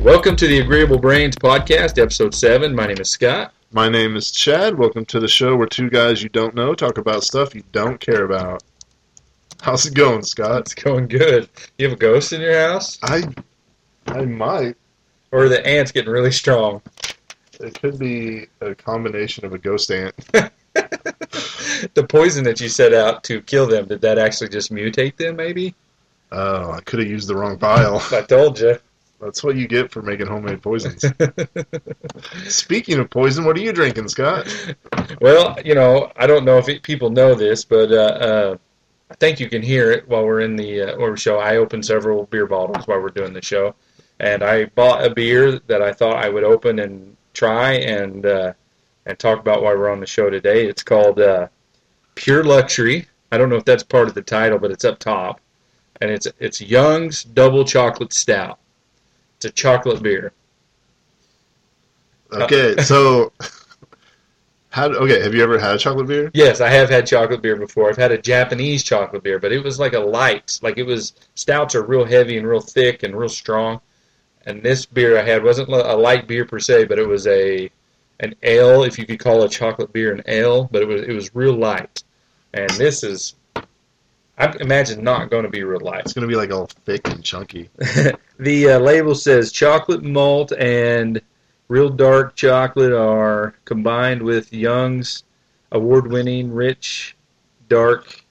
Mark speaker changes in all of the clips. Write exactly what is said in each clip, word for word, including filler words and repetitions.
Speaker 1: Welcome to the Agreeable Brains Podcast, Episode seven. My name is Scott.
Speaker 2: My name is Chad. Welcome to the show where two guys you don't know talk about stuff you don't care about. How's it going, Scott?
Speaker 1: It's going good. You have a ghost in your house?
Speaker 2: I I might.
Speaker 1: Or are the ants getting really strong?
Speaker 2: It could be a combination of a ghost ant.
Speaker 1: The poison that you set out to kill them, did that actually just mutate them, maybe?
Speaker 2: Oh, I could have used the wrong vial.
Speaker 1: I told you.
Speaker 2: That's what you get for making homemade poisons. Speaking of poison, what are you drinking, Scott?
Speaker 1: Well, you know, I don't know if it, people know this, but uh, uh, I think you can hear it while we're in the uh, or show. I opened several beer bottles while we're doing the show, and I bought a beer that I thought I would open and try and uh, and talk about while we're on the show today. It's called uh, Pure Luxury. I don't know if that's part of the title, but it's up top, and it's it's Young's Double Chocolate Stout. It's a chocolate beer.
Speaker 2: Okay, so how? Okay, have you ever had a chocolate beer?
Speaker 1: Yes, I have had chocolate beer before. I've had a Japanese chocolate beer, but it was like a light. Like it was, stouts are real heavy and real thick and real strong. And this beer I had wasn't a light beer per se, but it was a an ale, if you could call a chocolate beer an ale, but it was it was real light. And this is, I imagine, not going to be real light.
Speaker 2: It's going to be like all thick and chunky.
Speaker 1: The uh, label says chocolate malt and real dark chocolate are combined with Young's award-winning rich dark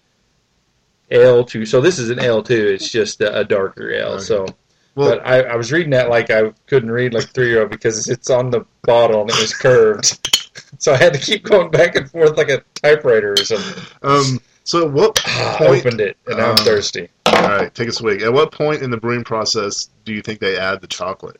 Speaker 1: ale too. So this is an ale too. It's just a, a darker ale.
Speaker 2: Okay.
Speaker 1: So,
Speaker 2: Well,
Speaker 1: but I, I was reading that like I couldn't read like a three-year-old because it's on the bottle and it was curved. So I had to keep going back and forth like a typewriter or something.
Speaker 2: um. So at what
Speaker 1: I
Speaker 2: point?
Speaker 1: opened it and now I'm
Speaker 2: um,
Speaker 1: thirsty.
Speaker 2: All right, take a swig. At what point in the brewing process do you think they add the chocolate?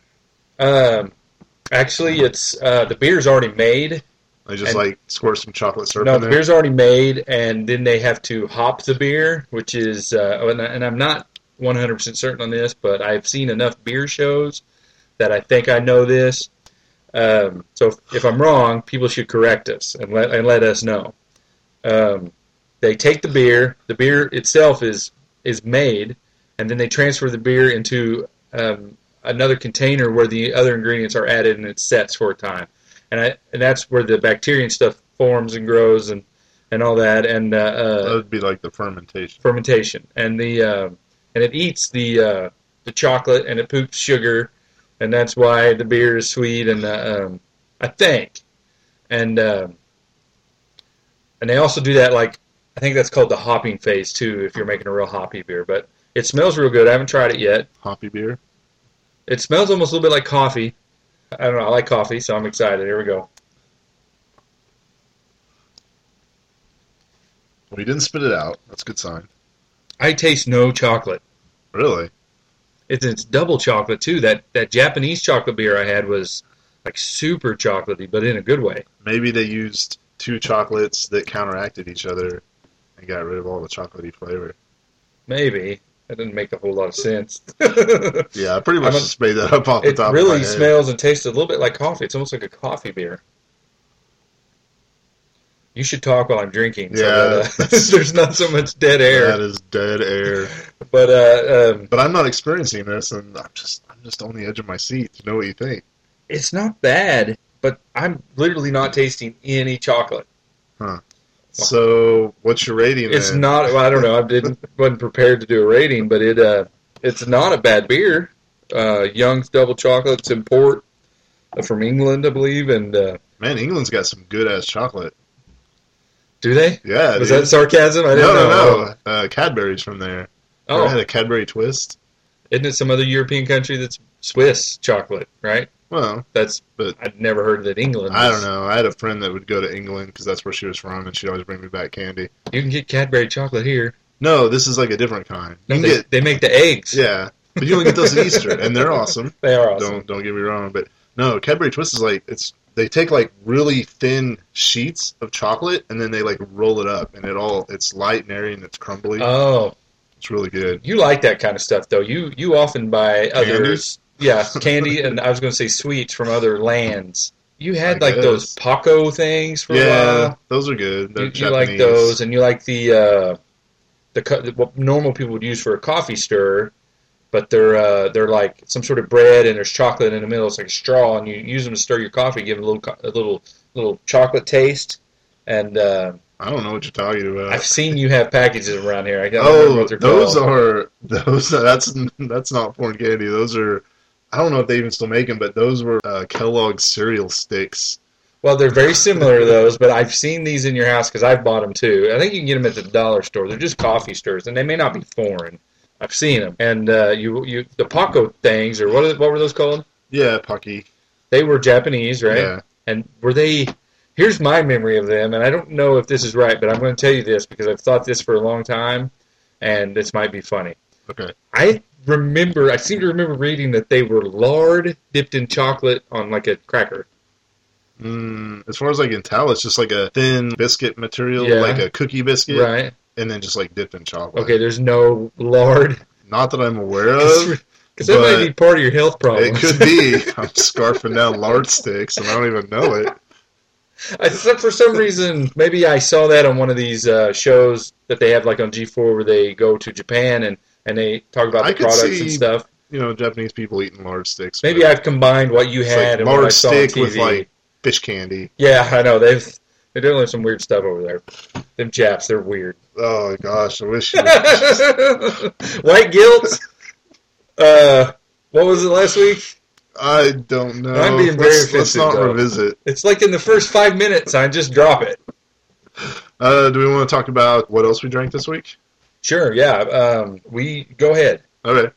Speaker 1: Um, actually, it's uh, the beer's already made.
Speaker 2: They just
Speaker 1: And-
Speaker 2: like squirt some chocolate syrup
Speaker 1: No,
Speaker 2: in
Speaker 1: the
Speaker 2: there?
Speaker 1: beer's already made, and then they have to hop the beer, which is, uh, and, I, and I'm not one hundred percent certain on this, but I've seen enough beer shows that I think I know this. Um, so if, if I'm wrong, people should correct us and let and let us know. Um, they take the beer, the beer itself is is made, and then they transfer the beer into um, another container where the other ingredients are added, and it sets for a time. And I, and that's where the bacteria and stuff forms and grows and, and all that, and uh, uh,
Speaker 2: That would be like the fermentation.
Speaker 1: fermentation, and the uh, and it eats the uh, the chocolate and it poops sugar, and that's why the beer is sweet. And uh, um, I think, and uh, and they also do that, like I think that's called the hopping phase too, if you're making a real hoppy beer. But it smells real good. I haven't tried it yet.
Speaker 2: Hoppy beer?
Speaker 1: It smells almost a little bit like coffee. I don't know. I like coffee, so I'm excited. Here we go.
Speaker 2: Well, you didn't spit it out. That's a good sign.
Speaker 1: I taste no chocolate.
Speaker 2: Really?
Speaker 1: It's, it's double chocolate too. That that Japanese chocolate beer I had was like super chocolatey, but in a good way.
Speaker 2: Maybe they used two chocolates that counteracted each other and got rid of all the chocolatey flavor.
Speaker 1: Maybe that didn't make a whole lot of sense.
Speaker 2: Yeah, I pretty much
Speaker 1: I'm a-
Speaker 2: just made that up off the
Speaker 1: It
Speaker 2: top of my
Speaker 1: really
Speaker 2: head.
Speaker 1: smells and tastes a little bit like coffee. It's almost like a coffee beer. You should talk while I'm drinking. So
Speaker 2: Yeah,
Speaker 1: that, uh,
Speaker 2: that's-
Speaker 1: there's not so much dead air.
Speaker 2: That is dead air.
Speaker 1: But uh, um,
Speaker 2: But I'm not experiencing this, and I'm just I'm just on the edge of my seat to know what you think.
Speaker 1: it's not bad. But I'm literally not tasting any chocolate.
Speaker 2: So, what's your rating
Speaker 1: It's
Speaker 2: then?
Speaker 1: not. Well, I don't know. I didn't wasn't prepared to do a rating, but it uh, it's not a bad beer. Uh, Young's Double Chocolate's import uh, from England, I believe. And uh,
Speaker 2: Man, England's got some good-ass chocolate.
Speaker 1: do they?
Speaker 2: Yeah,
Speaker 1: Was
Speaker 2: dude.
Speaker 1: that sarcasm? I
Speaker 2: No,
Speaker 1: didn't
Speaker 2: no,
Speaker 1: know.
Speaker 2: no. Uh, Cadbury's from there.
Speaker 1: Oh,
Speaker 2: I had a Cadbury twist.
Speaker 1: isn't it some other European country that's Swiss chocolate? Right.
Speaker 2: Well,
Speaker 1: That's.
Speaker 2: But-
Speaker 1: I'd never heard that England.
Speaker 2: I
Speaker 1: was-
Speaker 2: don't know. I had a friend that would go to England because that's where she was from, and she'd always bring me back candy.
Speaker 1: You can get Cadbury chocolate here.
Speaker 2: No, this is like a different kind.
Speaker 1: No,
Speaker 2: You can
Speaker 1: they,
Speaker 2: get
Speaker 1: they make the eggs.
Speaker 2: yeah, but you only get those at Easter, and they're awesome.
Speaker 1: They are awesome.
Speaker 2: Don't don't get me wrong, but no, Cadbury Twist is like it's they take like really thin sheets of chocolate and then they like roll it up, and it all it's light and airy and it's crumbly.
Speaker 1: Oh,
Speaker 2: It's really good.
Speaker 1: you like that kind of stuff, though. You you often buy others.
Speaker 2: Candies?
Speaker 1: Yeah, candy, and I was going to say sweets from other lands. You had
Speaker 2: I
Speaker 1: like those
Speaker 2: guess.
Speaker 1: Paco things for a
Speaker 2: Yeah,
Speaker 1: while.
Speaker 2: those are good. They're
Speaker 1: You, you like
Speaker 2: Japanese.
Speaker 1: those, and you like the uh, the co- what normal people would use for a coffee stirrer. but they're uh, they're like some sort of bread, and there's chocolate in the middle. It's like a straw, and you use them to stir your coffee, give it a little a little little chocolate taste. And uh,
Speaker 2: I don't know what you're talking about.
Speaker 1: I've seen you have packages around here. I don't
Speaker 2: oh,
Speaker 1: remember what they're
Speaker 2: those
Speaker 1: called.
Speaker 2: are those. That's that's not corn candy. Those are. I don't know if they even still make them, but those were uh, Kellogg's cereal sticks.
Speaker 1: Well, they're very similar to those, but I've seen these in your house because I've bought them too. I think you can get them at the dollar store. They're just coffee stirs, and they may not be foreign. I've seen them, and uh, you you the Paco things, or what are, what were those called?
Speaker 2: Yeah, Pocky.
Speaker 1: They were Japanese, right?
Speaker 2: Yeah.
Speaker 1: And were they? Here's my memory of them, and I don't know if this is right, but I'm going to tell you this because I've thought this for a long time, and this might be funny.
Speaker 2: Okay.
Speaker 1: I remember, I seem to remember reading that they were lard dipped in chocolate on like a cracker.
Speaker 2: Mm, as far as I can tell, it's just like a thin biscuit material,
Speaker 1: Yeah.
Speaker 2: like a cookie biscuit,
Speaker 1: Right.
Speaker 2: and then just like dipped in chocolate.
Speaker 1: Okay, there's no lard.
Speaker 2: Not that I'm aware of.
Speaker 1: Because that
Speaker 2: but
Speaker 1: might be part of your health problem.
Speaker 2: It could be. I'm scarfing down lard sticks, and I don't even know it.
Speaker 1: I, for some reason, maybe I saw that on one of these uh, shows that they have like on G four where they go to Japan and, and they talk about
Speaker 2: I
Speaker 1: the
Speaker 2: could
Speaker 1: products
Speaker 2: see-
Speaker 1: and stuff.
Speaker 2: You know, Japanese people eating lard sticks.
Speaker 1: Maybe
Speaker 2: but
Speaker 1: I've combined what you
Speaker 2: it's
Speaker 1: had
Speaker 2: like
Speaker 1: and what I
Speaker 2: lard
Speaker 1: saw on
Speaker 2: stick
Speaker 1: T V.
Speaker 2: with like fish candy.
Speaker 1: Yeah, I know. They've, they're doing some weird stuff over there. Them Japs, they're weird.
Speaker 2: Oh gosh, I wish. You
Speaker 1: White guilt. Uh, what was it last week?
Speaker 2: I don't know.
Speaker 1: I'm being very
Speaker 2: let's, let's
Speaker 1: offensive,
Speaker 2: not
Speaker 1: though.
Speaker 2: revisit.
Speaker 1: It's like in the first five minutes, I just drop it.
Speaker 2: Uh, do we want to talk about what else we drank this week?
Speaker 1: Sure, yeah. Um, we go ahead.
Speaker 2: Okay.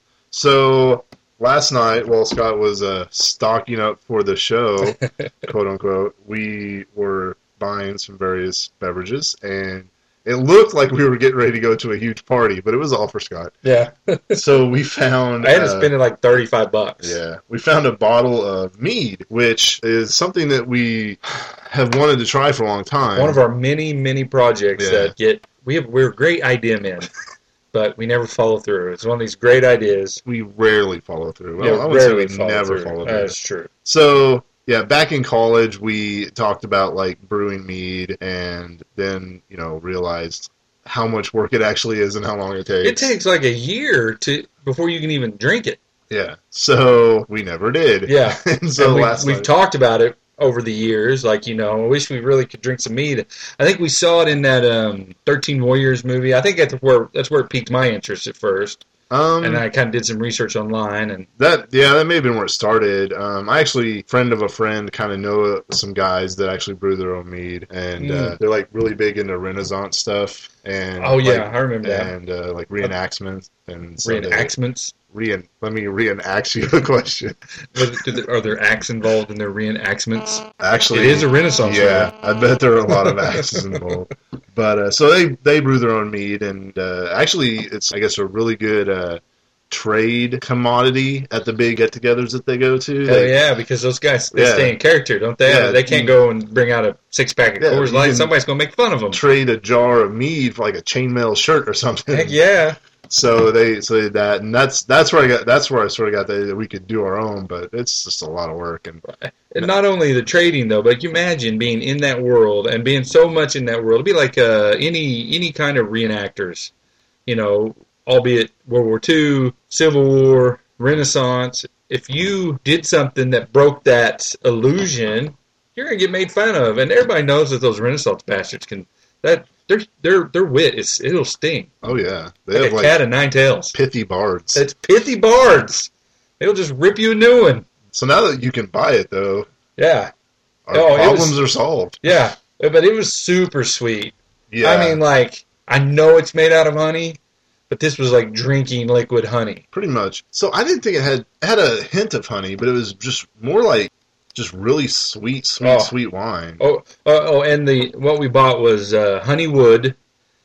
Speaker 2: So last night, while Scott was uh, stocking up for the show, quote unquote, we were buying some various beverages, and it looked like we were getting ready to go to a huge party, but it was all for Scott.
Speaker 1: Yeah.
Speaker 2: So we found.
Speaker 1: I had to
Speaker 2: uh,
Speaker 1: spend like thirty-five bucks.
Speaker 2: Yeah, we found a bottle of mead, which is something that we have wanted to try for a long time.
Speaker 1: One of our many, many projects
Speaker 2: Yeah.
Speaker 1: that get we have we're great idea men, but we never follow through. It's one of these great ideas.
Speaker 2: we rarely follow through. Well,
Speaker 1: Yeah,
Speaker 2: I would say
Speaker 1: rarely
Speaker 2: we
Speaker 1: follow
Speaker 2: never
Speaker 1: through.
Speaker 2: follow through.
Speaker 1: That's true.
Speaker 2: So, yeah, back in college, we talked about, like, brewing mead and then, you know, realized how much work it actually is and how long it takes.
Speaker 1: It takes like a year to before you can even drink it.
Speaker 2: Yeah. So, we never did.
Speaker 1: Yeah.
Speaker 2: and so
Speaker 1: And we,
Speaker 2: last
Speaker 1: we've
Speaker 2: night,
Speaker 1: talked about it over the years. Like, you know, I wish we really could drink some mead. I think we saw it in that um, thirteen Warriors movie. I think that's where that's where it piqued my interest at first.
Speaker 2: um,
Speaker 1: And I kind of did some research online. And
Speaker 2: that, yeah, that may have been where it started. Um, I actually, friend of a friend, kind of know some guys that actually brew their own mead. And uh,
Speaker 1: Mm.
Speaker 2: they're, like, really big into Renaissance stuff. And
Speaker 1: oh, yeah,
Speaker 2: like,
Speaker 1: I remember that.
Speaker 2: And, uh, like, reenactments. And so they-
Speaker 1: Reenactments.
Speaker 2: Rean, let me reenact you a question.
Speaker 1: Was it- do there- Are there acts involved in their reenactments?
Speaker 2: Actually,
Speaker 1: It is a Renaissance
Speaker 2: Yeah,
Speaker 1: movie.
Speaker 2: I bet there are a lot of axes involved. But uh, so they they brew their own mead, and uh, actually, it's I guess a really good uh, trade commodity at the big get-togethers that they go to.
Speaker 1: Hell
Speaker 2: They-
Speaker 1: yeah, because those guys they
Speaker 2: Yeah.
Speaker 1: stay in character, don't they?
Speaker 2: Yeah,
Speaker 1: they can't
Speaker 2: you-
Speaker 1: go and bring out a six pack of
Speaker 2: Yeah,
Speaker 1: Coors
Speaker 2: you
Speaker 1: Light.
Speaker 2: can-
Speaker 1: Somebody's gonna make fun of them.
Speaker 2: Trade a jar of mead for like a chainmail shirt or something.
Speaker 1: Heck yeah.
Speaker 2: So they so they did that, and that's that's where I got that's where I sort of got that, that we could do our own, but it's just a lot of work. And
Speaker 1: And not only the trading though, but you imagine being in that world and being so much in that world. It'd be like uh, any any kind of reenactors, you know, albeit World War Two, Civil War, Renaissance. If you did something that broke that illusion, you're gonna get made fun of, and everybody knows that those Renaissance bastards can that their their their wit is it'll sting
Speaker 2: oh yeah, they
Speaker 1: like
Speaker 2: have
Speaker 1: a
Speaker 2: like
Speaker 1: cat of nine tails.
Speaker 2: pithy bards.
Speaker 1: It's pithy bards. They'll just rip you a new one.
Speaker 2: So now that you can buy it, though,
Speaker 1: Yeah.
Speaker 2: our
Speaker 1: Oh, it
Speaker 2: problems
Speaker 1: was-
Speaker 2: are solved.
Speaker 1: Yeah, but it was super sweet.
Speaker 2: Yeah,
Speaker 1: I mean, like, I know it's made out of honey, but this was like drinking liquid honey.
Speaker 2: pretty much. So I didn't think it had it had a hint of honey, but it was just more like just really sweet, sweet,
Speaker 1: Oh.
Speaker 2: sweet wine.
Speaker 1: Oh, oh, oh, and the what we bought was uh, Honey Wood,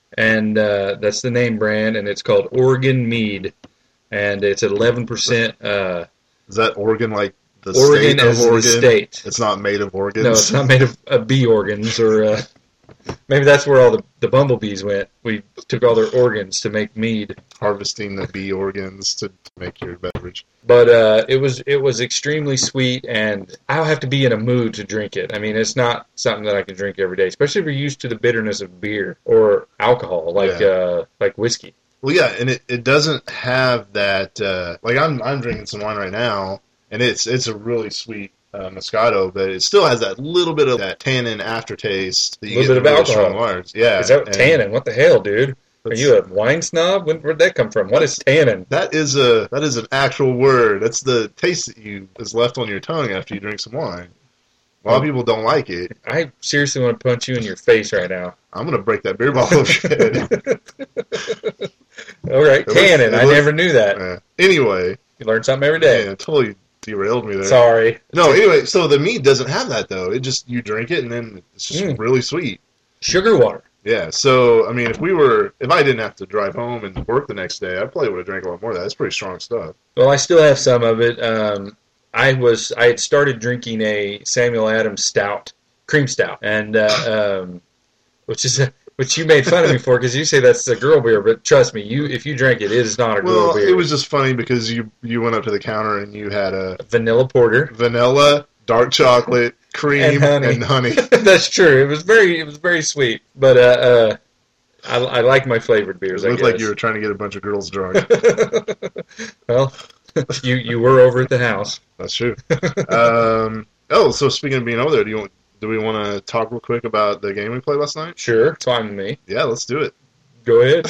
Speaker 1: and uh, that's the name brand, and it's called Oregon Mead, and it's at eleven percent. Uh,
Speaker 2: Is that Oregon like the
Speaker 1: Oregon
Speaker 2: state of
Speaker 1: as
Speaker 2: Oregon?
Speaker 1: the state.
Speaker 2: It's not made of organs.
Speaker 1: No, it's not made of uh, bee organs, or uh, maybe that's where all the, the bumblebees went. We took all their organs to make mead.
Speaker 2: Harvesting the bee organs to make your beverage.
Speaker 1: But uh, it was it was extremely sweet, and I'll have to be in a mood to drink it. I mean, it's not something that I can drink every day, especially if you're used to the bitterness of beer or alcohol, like
Speaker 2: Yeah.
Speaker 1: uh, like whiskey.
Speaker 2: Well, yeah, and it, it doesn't have that. Uh, like I'm I'm drinking some wine right now, and it's it's a really sweet uh, Moscato, but it still has that little bit of that tannin aftertaste that you
Speaker 1: A little
Speaker 2: get
Speaker 1: bit
Speaker 2: in
Speaker 1: of
Speaker 2: really strong
Speaker 1: alcohol.
Speaker 2: wines. Yeah,
Speaker 1: Is that
Speaker 2: and
Speaker 1: tannin? What the hell, dude? Are
Speaker 2: that's-
Speaker 1: you a wine snob? When, where'd that come from? What is tannin?
Speaker 2: That is a that is an actual word. That's the taste that you is left on your tongue after you drink some wine. A lot of people don't like it.
Speaker 1: I seriously want to punch you in your face right now.
Speaker 2: I'm gonna break that beer bottle of your head.
Speaker 1: All right,
Speaker 2: It looks-
Speaker 1: tannin.
Speaker 2: it
Speaker 1: I
Speaker 2: looks-
Speaker 1: never knew that.
Speaker 2: Uh, anyway,
Speaker 1: You learn something every day.
Speaker 2: man, it totally derailed me there.
Speaker 1: Sorry.
Speaker 2: No, anyway, so the mead doesn't have that though. It just you drink it and then it's just
Speaker 1: Mm.
Speaker 2: really sweet.
Speaker 1: Sugar water.
Speaker 2: Yeah. So I mean, if we were, if I didn't have to drive home and work the next day, I probably would have drank a lot more of that. It's pretty strong stuff.
Speaker 1: Well, I still have some of it. Um, I was I had started drinking a Samuel Adams stout, cream stout, and uh, um, which is a, which you made fun of me for because you say that's a girl beer, but trust me, you if you drink it, it is not a girl
Speaker 2: Well,
Speaker 1: beer.
Speaker 2: it was just funny because you you went up to the counter and you had a
Speaker 1: Vanilla porter.
Speaker 2: vanilla, dark chocolate, cream,
Speaker 1: And honey.
Speaker 2: and honey.
Speaker 1: That's true. It was very it was very sweet, but uh, uh, I, I like my flavored beers.
Speaker 2: It
Speaker 1: I
Speaker 2: looked
Speaker 1: guess.
Speaker 2: like you were trying to get a bunch of girls drunk.
Speaker 1: Well, you you were over at the house.
Speaker 2: That's true. Um, oh, so speaking of being over there, do you want, do we want to talk real quick about the game we played last night?
Speaker 1: Sure, it's fine with me.
Speaker 2: Yeah, let's do it.
Speaker 1: Go ahead.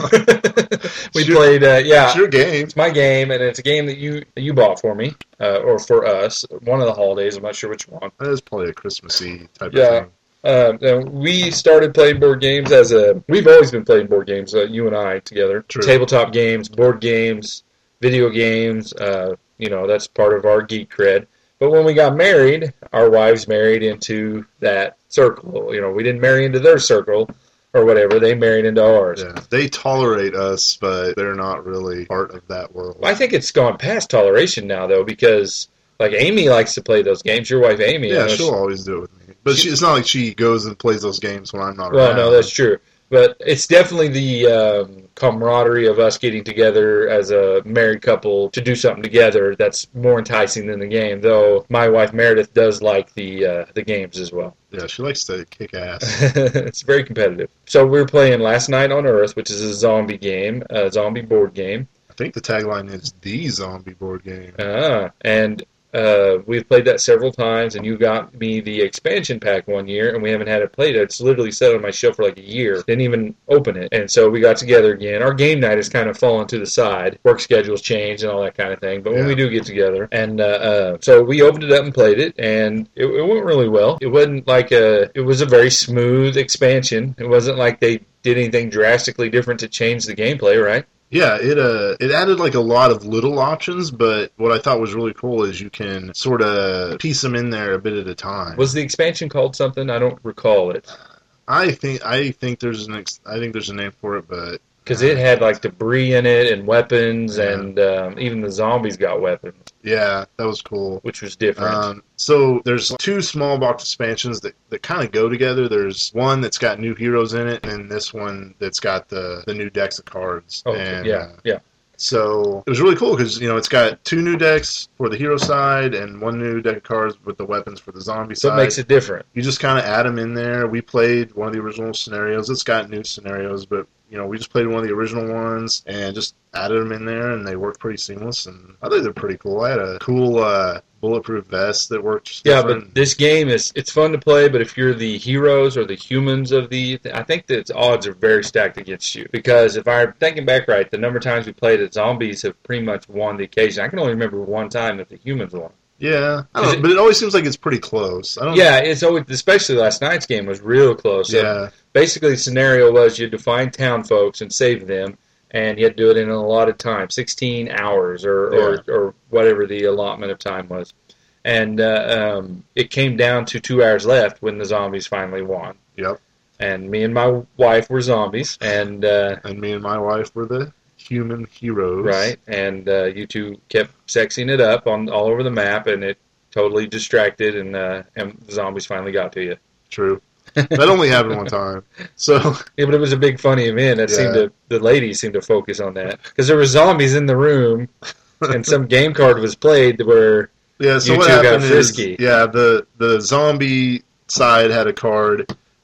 Speaker 1: we
Speaker 2: Sure.
Speaker 1: played. Uh, yeah,
Speaker 2: It's your game.
Speaker 1: it's my game, and it's a game that you that you bought for me, uh, or for us. One of the holidays. I'm not sure which one.
Speaker 2: That is probably a Christmassy type
Speaker 1: Yeah.
Speaker 2: of thing.
Speaker 1: Uh, uh, we started playing board games as a. We've always been playing board games. Uh, you and I together.
Speaker 2: True.
Speaker 1: Tabletop games, board games, video games. Uh, you know, that's part of our geek cred. But when we got married, our wives married into that circle. You know, we didn't marry into their circle or whatever. They married into ours.
Speaker 2: Yeah, they tolerate us, but they're not really part of that world.
Speaker 1: I think it's gone past toleration now, though, because like Amy likes to play those games. Your wife, Amy.
Speaker 2: Yeah,
Speaker 1: I know
Speaker 2: she'll
Speaker 1: she-
Speaker 2: always do it with me. But she, it's not like she goes and plays those games when I'm not
Speaker 1: Well,
Speaker 2: around.
Speaker 1: no, that's true. But it's definitely the um, camaraderie of us getting together as a married couple to do something together that's more enticing than the game. Though my wife Meredith does like the uh, the games as well.
Speaker 2: Yeah, she likes to kick ass.
Speaker 1: It's very competitive. So we were playing Last Night on Earth, which is a zombie game, a zombie board game.
Speaker 2: I think the tagline is the zombie board game.
Speaker 1: Ah, and uh, we've played that several times, and you got me the expansion pack one year, and we haven't had it played. It's literally sat on my shelf for like a year. Didn't even open it. And so we got together again. Our game night has kind of fallen to the side. Work schedules change and all that kind of thing. But when
Speaker 2: Yeah.
Speaker 1: we do get together, and uh, uh, so we opened it up and played it, and it, it went really well. It wasn't like a, it was a very smooth expansion. It wasn't like they did anything drastically different to change the gameplay, right?
Speaker 2: Yeah, it uh it added like a lot of little options, but what I thought was really cool is you can sort of piece them in there a bit at a time.
Speaker 1: Was the expansion called something? I don't recall it.
Speaker 2: I think I think there's an ex- I think there's a name for it, but
Speaker 1: Because it had like debris in it and weapons,
Speaker 2: Yeah.
Speaker 1: and um, even the zombies got weapons,
Speaker 2: yeah, that was cool.
Speaker 1: which was different.
Speaker 2: Um, so there's two small box expansions that, that kind of go together. There's one that's got new heroes in it, and this one that's got the, the new decks of cards.
Speaker 1: oh,
Speaker 2: and,
Speaker 1: yeah,
Speaker 2: uh,
Speaker 1: yeah.
Speaker 2: So it was really cool because you know it's got two new decks for the hero side and one new deck of cards with the weapons for the zombie
Speaker 1: So
Speaker 2: side.
Speaker 1: it makes it different.
Speaker 2: You just kind of add them in there. We played one of the original scenarios. It's got new scenarios, but you know we just played one of the original ones and just added them in there, and they work pretty seamless. And I think they're pretty cool. I had a cool uh, bulletproof vest that worked just
Speaker 1: Yeah,
Speaker 2: different.
Speaker 1: but this game is it's fun to play, but if you're the heroes or the humans of the, I think that its odds are very stacked against you. Because if I'm thinking back right, the number of times we played it, zombies have pretty much won the occasion. I can only remember one time that the humans won.
Speaker 2: Yeah, I
Speaker 1: Is
Speaker 2: don't
Speaker 1: it-
Speaker 2: know, but it always seems like it's pretty close. I don't.
Speaker 1: Yeah, it's always, especially last night's game was real close. So
Speaker 2: Yeah.
Speaker 1: basically, the scenario was you had to find town folks and save them, and you had to do it in an allotted time, sixteen hours or, or, or whatever the allotment of time was. And uh, um, it came down to two hours left when the zombies finally won.
Speaker 2: Yep.
Speaker 1: And me and my wife were zombies, and uh,
Speaker 2: And me and my wife were the human heroes.
Speaker 1: right, and uh, you two kept sexing it up on all over the map, and it totally distracted, and uh, and the zombies finally got to you.
Speaker 2: True. That only happened one time. So
Speaker 1: Yeah, but it was a big funny event. That seemed
Speaker 2: Yeah.
Speaker 1: to the ladies seemed to focus on that because there were zombies in the room, and some game card was played where
Speaker 2: yeah. So
Speaker 1: You
Speaker 2: what
Speaker 1: two got
Speaker 2: happened is,
Speaker 1: frisky.
Speaker 2: yeah, the the zombie side had a card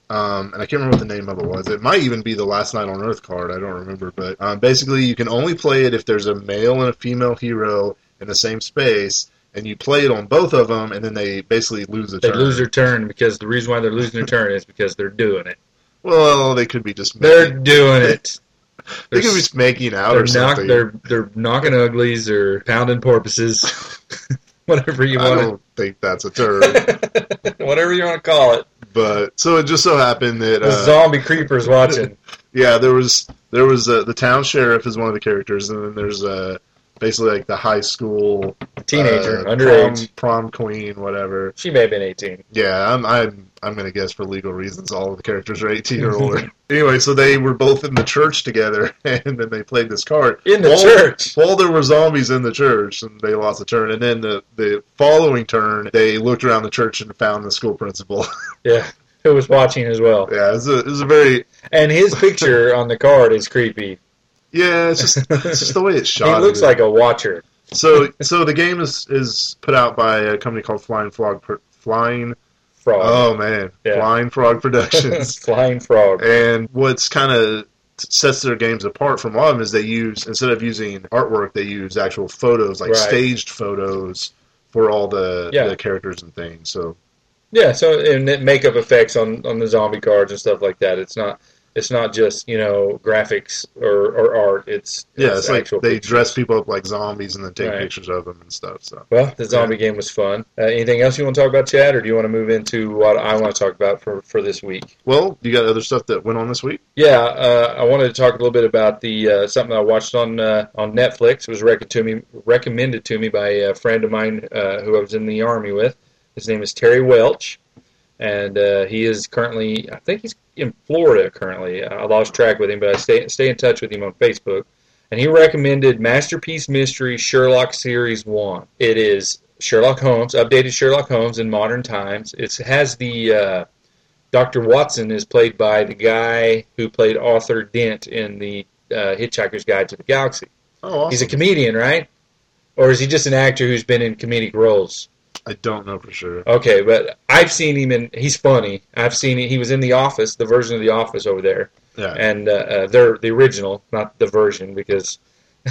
Speaker 2: Um, and I can't remember what the name of it was. It might even be the Last Night on Earth card. I don't remember. But um, basically, you can only play it if there's a male and a female hero in the same space, and you play it on both of them, and then they basically lose a
Speaker 1: They
Speaker 2: turn.
Speaker 1: lose their turn because the reason why they're losing their turn is because they're doing it.
Speaker 2: Well, they could be just
Speaker 1: They're
Speaker 2: making,
Speaker 1: doing it.
Speaker 2: they could be just making out
Speaker 1: They're
Speaker 2: or something.
Speaker 1: Knock, they're they're knocking uglies or pounding porpoises, whatever you
Speaker 2: I
Speaker 1: want.
Speaker 2: don't think that's a term.
Speaker 1: Whatever you want to call it.
Speaker 2: But so it just so happened that
Speaker 1: The
Speaker 2: uh,
Speaker 1: zombie creepers watching.
Speaker 2: yeah, there was there was uh, the town sheriff is one of the characters, and then there's uh, basically like the high school
Speaker 1: Teenager,
Speaker 2: uh,
Speaker 1: underage.
Speaker 2: prom, prom queen, whatever.
Speaker 1: She may have been eighteen.
Speaker 2: Yeah, I'm I'm I'm gonna guess for legal reasons all of the characters are eighteen or older. Anyway, so they were both in the church together, and then they played this card
Speaker 1: In the
Speaker 2: while,
Speaker 1: church.
Speaker 2: While there were zombies in the church, and they lost a turn. And then the the following turn, they looked around the church and found the school principal.
Speaker 1: Yeah, who was watching as well.
Speaker 2: Yeah, it's a it's a very
Speaker 1: And his picture on the card is creepy.
Speaker 2: yeah, it's just it's just the way it's shot.
Speaker 1: He looks like a watcher.
Speaker 2: So, so the game is is put out by a company called Flying Frog. Flying,
Speaker 1: Frog.
Speaker 2: oh man,
Speaker 1: Yeah.
Speaker 2: Flying Frog Productions.
Speaker 1: Flying Frog.
Speaker 2: And what's kind of sets their games apart from a lot of them is they use, instead of using artwork, they use actual photos, like
Speaker 1: Right.
Speaker 2: staged photos for all the,
Speaker 1: Yeah.
Speaker 2: the characters and things. So
Speaker 1: Yeah, so and it- makeup effects on, on the zombie cards and stuff like that. It's not it's not just, you know, graphics or, or art. It's,
Speaker 2: yeah, it's like
Speaker 1: actual
Speaker 2: they
Speaker 1: pictures.
Speaker 2: dress people up like zombies and then take
Speaker 1: Right.
Speaker 2: pictures of them and stuff. So
Speaker 1: Well, the zombie game was fun. Uh, anything else you want to talk about, Chad, or do you want to move into what I want to talk about for, for this week?
Speaker 2: well, you got other stuff that went on this week?
Speaker 1: Yeah, uh, I wanted to talk a little bit about the uh, something I watched on uh, on Netflix. It was rec- to me, recommended to me by a friend of mine uh, who I was in the Army with. His name is Terry Welch, and uh, he is currently, I think he's in Florida currently. I lost track with him, but I stay stay in touch with him on Facebook. And he recommended Masterpiece Mystery Sherlock Series one. It is Sherlock Holmes, updated Sherlock Holmes in modern times. It has the uh, Doctor Watson is played by the guy who played Arthur Dent in the uh, Hitchhiker's Guide to the Galaxy.
Speaker 2: Oh, awesome.
Speaker 1: He's a comedian, right? Or is he just an actor who's been in comedic roles?
Speaker 2: I don't know for sure.
Speaker 1: Okay, but I've seen him in. He's funny. I've seen he was in The Office, the version of The Office over there,
Speaker 2: Yeah.
Speaker 1: and uh, uh, they're the original, not the version, because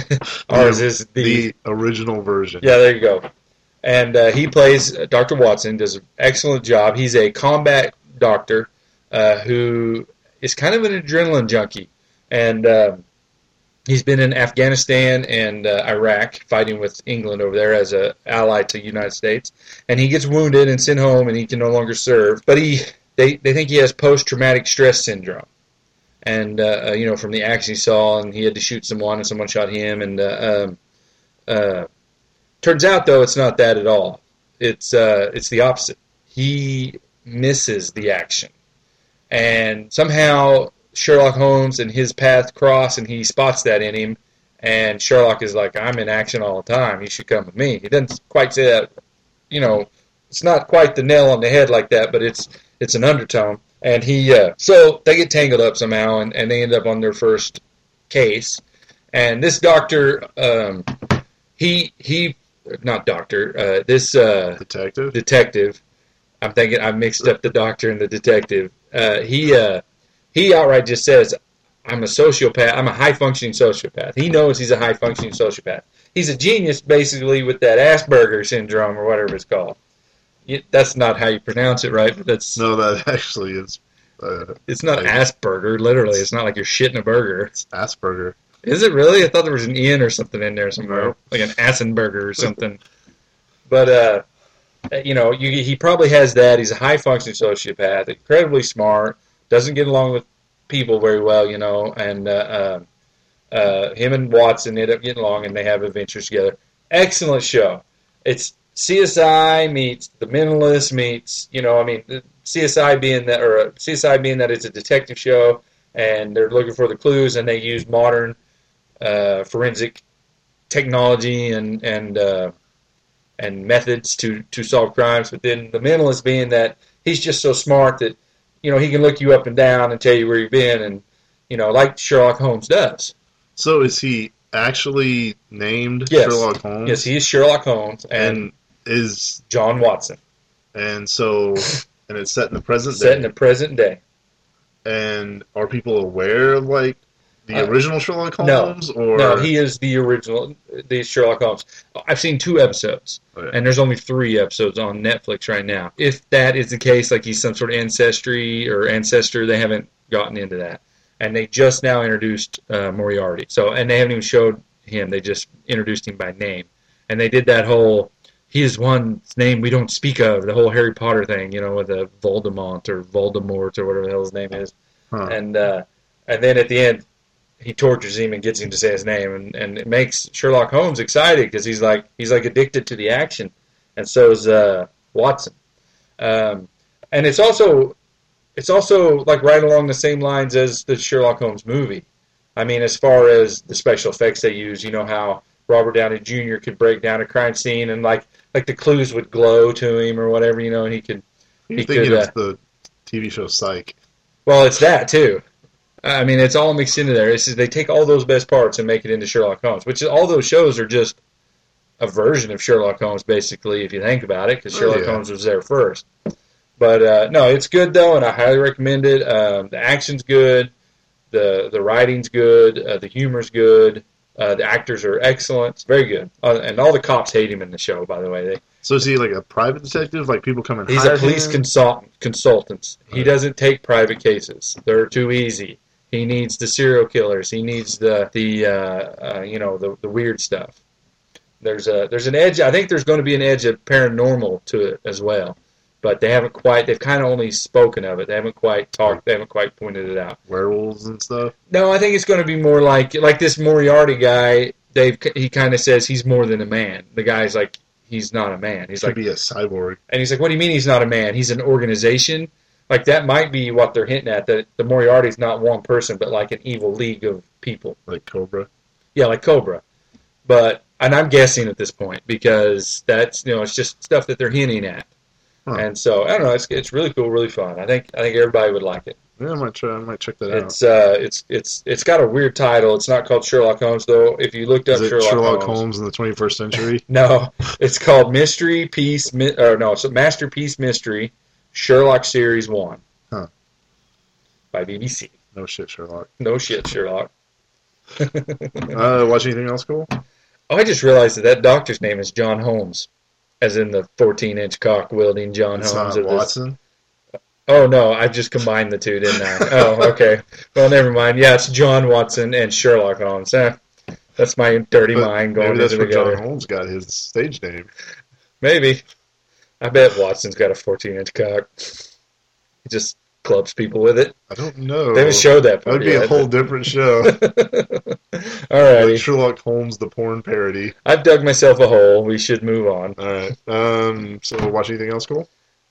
Speaker 1: ours is the,
Speaker 2: the original version.
Speaker 1: yeah. There you go. And uh, he plays uh, Doctor Watson. Does an excellent job. He's a combat doctor uh, who is kind of an adrenaline junkie, and um, he's been in Afghanistan and uh, Iraq fighting with England over there as an ally to the United States. And he gets wounded and sent home, and he can no longer serve. But he, they, they think he has post-traumatic stress syndrome. And, uh, you know, from the action he saw, and he had to shoot someone, and someone shot him. And uh, um, uh, turns out, though, it's not that at all. It's uh, it's the opposite. He misses the action. And somehow Sherlock Holmes and his path cross, and he spots that in him. And Sherlock is like, I'm in action all the time. You should come with me. He doesn't quite say that. You know, it's not quite the nail on the head like that, but it's it's an undertone. And he, uh, so they get tangled up somehow, and, and they end up on their first case. And this doctor, um, he he, not doctor, uh, this uh,
Speaker 2: Detective?
Speaker 1: detective. I'm thinking I mixed up the doctor and the detective. Uh, he uh, he outright just says, "I'm a sociopath. I'm a high functioning sociopath." He knows he's a high functioning sociopath. He's a genius, basically, with that Asperger syndrome or whatever it's called. You, that's not how you pronounce it, right? But that's
Speaker 2: No, that actually is uh,
Speaker 1: it's not
Speaker 2: like-
Speaker 1: Asperger. Literally, it's not like you're shitting a burger.
Speaker 2: it's Asperger.
Speaker 1: Is it really? I thought there was an N or something in there somewhere,
Speaker 2: No.
Speaker 1: like an Assenberger or something. But uh, you know, you, he probably has that. He's a high functioning sociopath, incredibly smart, doesn't get along with people very well, you know, and uh, uh, uh, him and Watson end up getting along, and they have adventures together. Excellent show. It's C S I meets The Mentalist meets, you know, I mean, the C S I being that, or uh, C S I being that it's a detective show, and they're looking for the clues, and they use modern uh, forensic technology and and uh, and methods to, to solve crimes. But then The Mentalist being that he's just so smart that, you know, he can look you up and down and tell you where you've been, and, you know, like Sherlock Holmes does.
Speaker 2: So is he actually named
Speaker 1: Yes.
Speaker 2: Sherlock Holmes?
Speaker 1: Yes, he is Sherlock Holmes and,
Speaker 2: And is
Speaker 1: John Watson,
Speaker 2: and so and it's set in the present
Speaker 1: set
Speaker 2: day.
Speaker 1: in the present day.
Speaker 2: And are people aware of, like, the
Speaker 1: Uh,
Speaker 2: original Sherlock
Speaker 1: no.
Speaker 2: Holmes? Or
Speaker 1: No, he is the original, the Sherlock Holmes. I've seen two episodes,
Speaker 2: Okay.
Speaker 1: and there's only three episodes on Netflix right now. If that is the case, like he's some sort of ancestry or ancestor, they haven't gotten into that. And they just now introduced uh, Moriarty. So, and they haven't even showed him. They just introduced him by name. And they did that whole, he is one's name we don't speak of, the whole Harry Potter thing, you know, with the Voldemort or Voldemort or whatever the hell his name is.
Speaker 2: Huh.
Speaker 1: And uh, and then at the end, he tortures him and gets him to say his name, and, and it makes Sherlock Holmes excited because he's like he's like addicted to the action, and so is uh, Watson. Um, and it's also it's also like right along the same lines as the Sherlock Holmes movie. I mean, as far as the special effects they use, you know how Robert Downey Junior could break down a crime scene and like like the clues would glow to him or whatever, you know, and he could.
Speaker 2: You're
Speaker 1: he
Speaker 2: thinking
Speaker 1: could,
Speaker 2: of
Speaker 1: uh,
Speaker 2: the T V show Psych.
Speaker 1: Well, it's that too. I mean, it's all mixed into there. It's just they take all those best parts and make it into Sherlock Holmes, which is, all those shows are just a version of Sherlock Holmes, basically, if you think about it, because
Speaker 2: Oh,
Speaker 1: Sherlock
Speaker 2: yeah.
Speaker 1: Holmes was there first. But uh, no, it's good though, and I highly recommend it. Um, the action's good, the the writing's good, uh, the humor's good, uh, the actors are excellent, it's very good, uh, and all the cops hate him in the show. By the way, they,
Speaker 2: So is he like a private detective? Like people come and
Speaker 1: he's
Speaker 2: hire
Speaker 1: a police
Speaker 2: him?
Speaker 1: consultant. Consultants. He
Speaker 2: Right.
Speaker 1: doesn't take private cases; they're too easy. He needs the serial killers. He needs the the uh, uh, you know the the weird stuff. There's a there's an edge. I think there's going to be an edge of paranormal to it as well, but they haven't quite. They've kind of only spoken of it. They haven't quite talked. They haven't quite pointed it out.
Speaker 2: Werewolves and stuff.
Speaker 1: No, I think it's going to be more like like this Moriarty guy. They've he kind of says he's more than a man. The guy's like he's not a man. He's
Speaker 2: Could
Speaker 1: like
Speaker 2: be a cyborg.
Speaker 1: and he's like, what do you mean he's not a man? He's an organization. Like that might be what they're hinting at. That the Moriarty's not one person, but like an evil league of people.
Speaker 2: Like Cobra.
Speaker 1: Yeah, like Cobra. But and I'm guessing at this point because that's you know it's just stuff that they're hinting at.
Speaker 2: Huh.
Speaker 1: And so I don't know. It's it's really cool, really fun. I think I think everybody would like it.
Speaker 2: Yeah, I might try. I might check that out.
Speaker 1: It's uh it's it's it's got a weird title. It's not called Sherlock Holmes though. If you looked up
Speaker 2: Is it
Speaker 1: Sherlock,
Speaker 2: Sherlock
Speaker 1: Holmes,
Speaker 2: Holmes in the twenty-first century?
Speaker 1: no, it's called Mystery Piece. Mi- or no, it's a Masterpiece Mystery Sherlock Series One.
Speaker 2: Huh.
Speaker 1: By B B C.
Speaker 2: No shit, Sherlock.
Speaker 1: No shit, Sherlock.
Speaker 2: Uh, watch anything else cool?
Speaker 1: Oh, I just realized that that doctor's name is John Holmes, as in the fourteen-inch cock-wielding John
Speaker 2: It's
Speaker 1: Holmes.
Speaker 2: not
Speaker 1: of this.
Speaker 2: Watson.
Speaker 1: Oh, no, I just combined the two, didn't I? Oh, okay. Well, never mind. Yeah, it's John Watson and Sherlock Holmes. Eh, that's my dirty
Speaker 2: But
Speaker 1: mind going
Speaker 2: maybe that's
Speaker 1: into
Speaker 2: where
Speaker 1: together.
Speaker 2: John Holmes got his stage name.
Speaker 1: Maybe. I bet Watson's got a fourteen-inch cock. He just clubs people with it.
Speaker 2: I don't know.
Speaker 1: They haven't showed that
Speaker 2: That
Speaker 1: part
Speaker 2: would be
Speaker 1: yet,
Speaker 2: a whole
Speaker 1: but-
Speaker 2: different show.
Speaker 1: Alrighty.
Speaker 2: Like Sherlock Holmes, the porn parody.
Speaker 1: I've dug myself a hole. We should move on.
Speaker 2: All right. Um. So, watch anything else cool?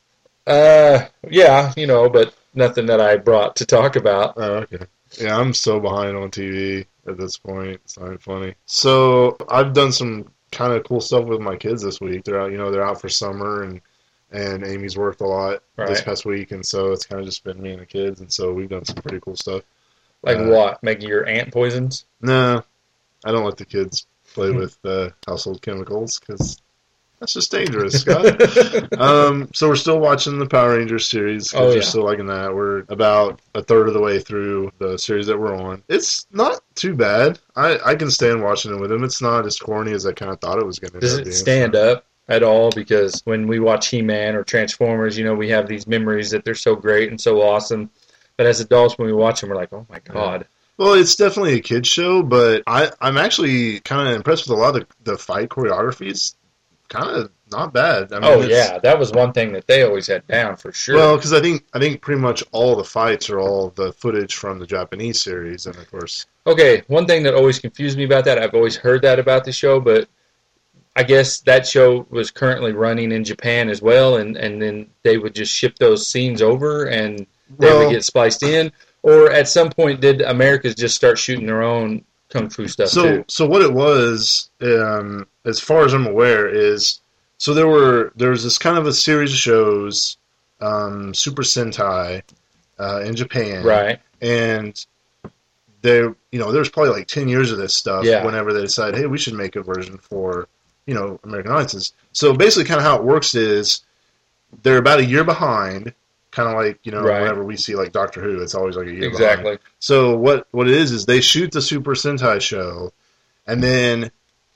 Speaker 1: Uh, yeah, you know, but nothing that I brought to talk about.
Speaker 2: Oh, okay. Yeah, I'm so behind on T V at this point. It's not even funny. So I've done some kind of cool stuff with my kids this week. They're out, you know, they're out for summer, and and Amy's worked a lot this
Speaker 1: Right.
Speaker 2: past week, and so it's kind of just been me and the kids, and so we've done some pretty cool stuff.
Speaker 1: Like
Speaker 2: Uh,
Speaker 1: what? Making your ant poisons?
Speaker 2: No, I don't let the kids play with uh, household chemicals because that's just dangerous, Scott. um, so we're still watching the Power Rangers series.
Speaker 1: Oh,
Speaker 2: We're
Speaker 1: yeah.
Speaker 2: still liking that. We're about a third of the way through the series that we're on. It's not too bad. I, I can stand watching it with them. It's not as corny as I kind of thought it was going to be.
Speaker 1: Does it stand up at all? Because when we watch He-Man or Transformers, you know, we have these memories that they're so great and so awesome. But as adults, when we watch them, we're like, oh my God.
Speaker 2: Well, it's definitely a kid's show, but I, I'm actually kind of impressed with a lot of the, the fight choreographies. Kind of not bad. I mean,
Speaker 1: Oh,
Speaker 2: it's-
Speaker 1: yeah. That was one thing that they always had down for sure.
Speaker 2: Well, because I think I think pretty much all the fights are all the footage from the Japanese series, and of course,
Speaker 1: Okay, one thing that always confused me about that, I've always heard that about the show, but I guess that show was currently running in Japan as well, and, and then they would just ship those scenes over and they
Speaker 2: Well-
Speaker 1: would get spliced in. Or at some point, did Americans just start shooting their own kung fu stuff
Speaker 2: so
Speaker 1: too?
Speaker 2: so what it was, um, as far as I'm aware, is so there were there was this kind of a series of shows, um, Super Sentai, uh, in Japan,
Speaker 1: Right.
Speaker 2: and there you know there's probably like ten years of this stuff.
Speaker 1: Yeah.
Speaker 2: Whenever they decided, hey, we should make a version for you know American audiences. So basically, kind of how it works is they're about a year behind Kind of like, you know,
Speaker 1: Right.
Speaker 2: whenever we see like Doctor Who, it's always like a year
Speaker 1: Exactly.
Speaker 2: behind. So what what it is is they shoot the Super Sentai show, and then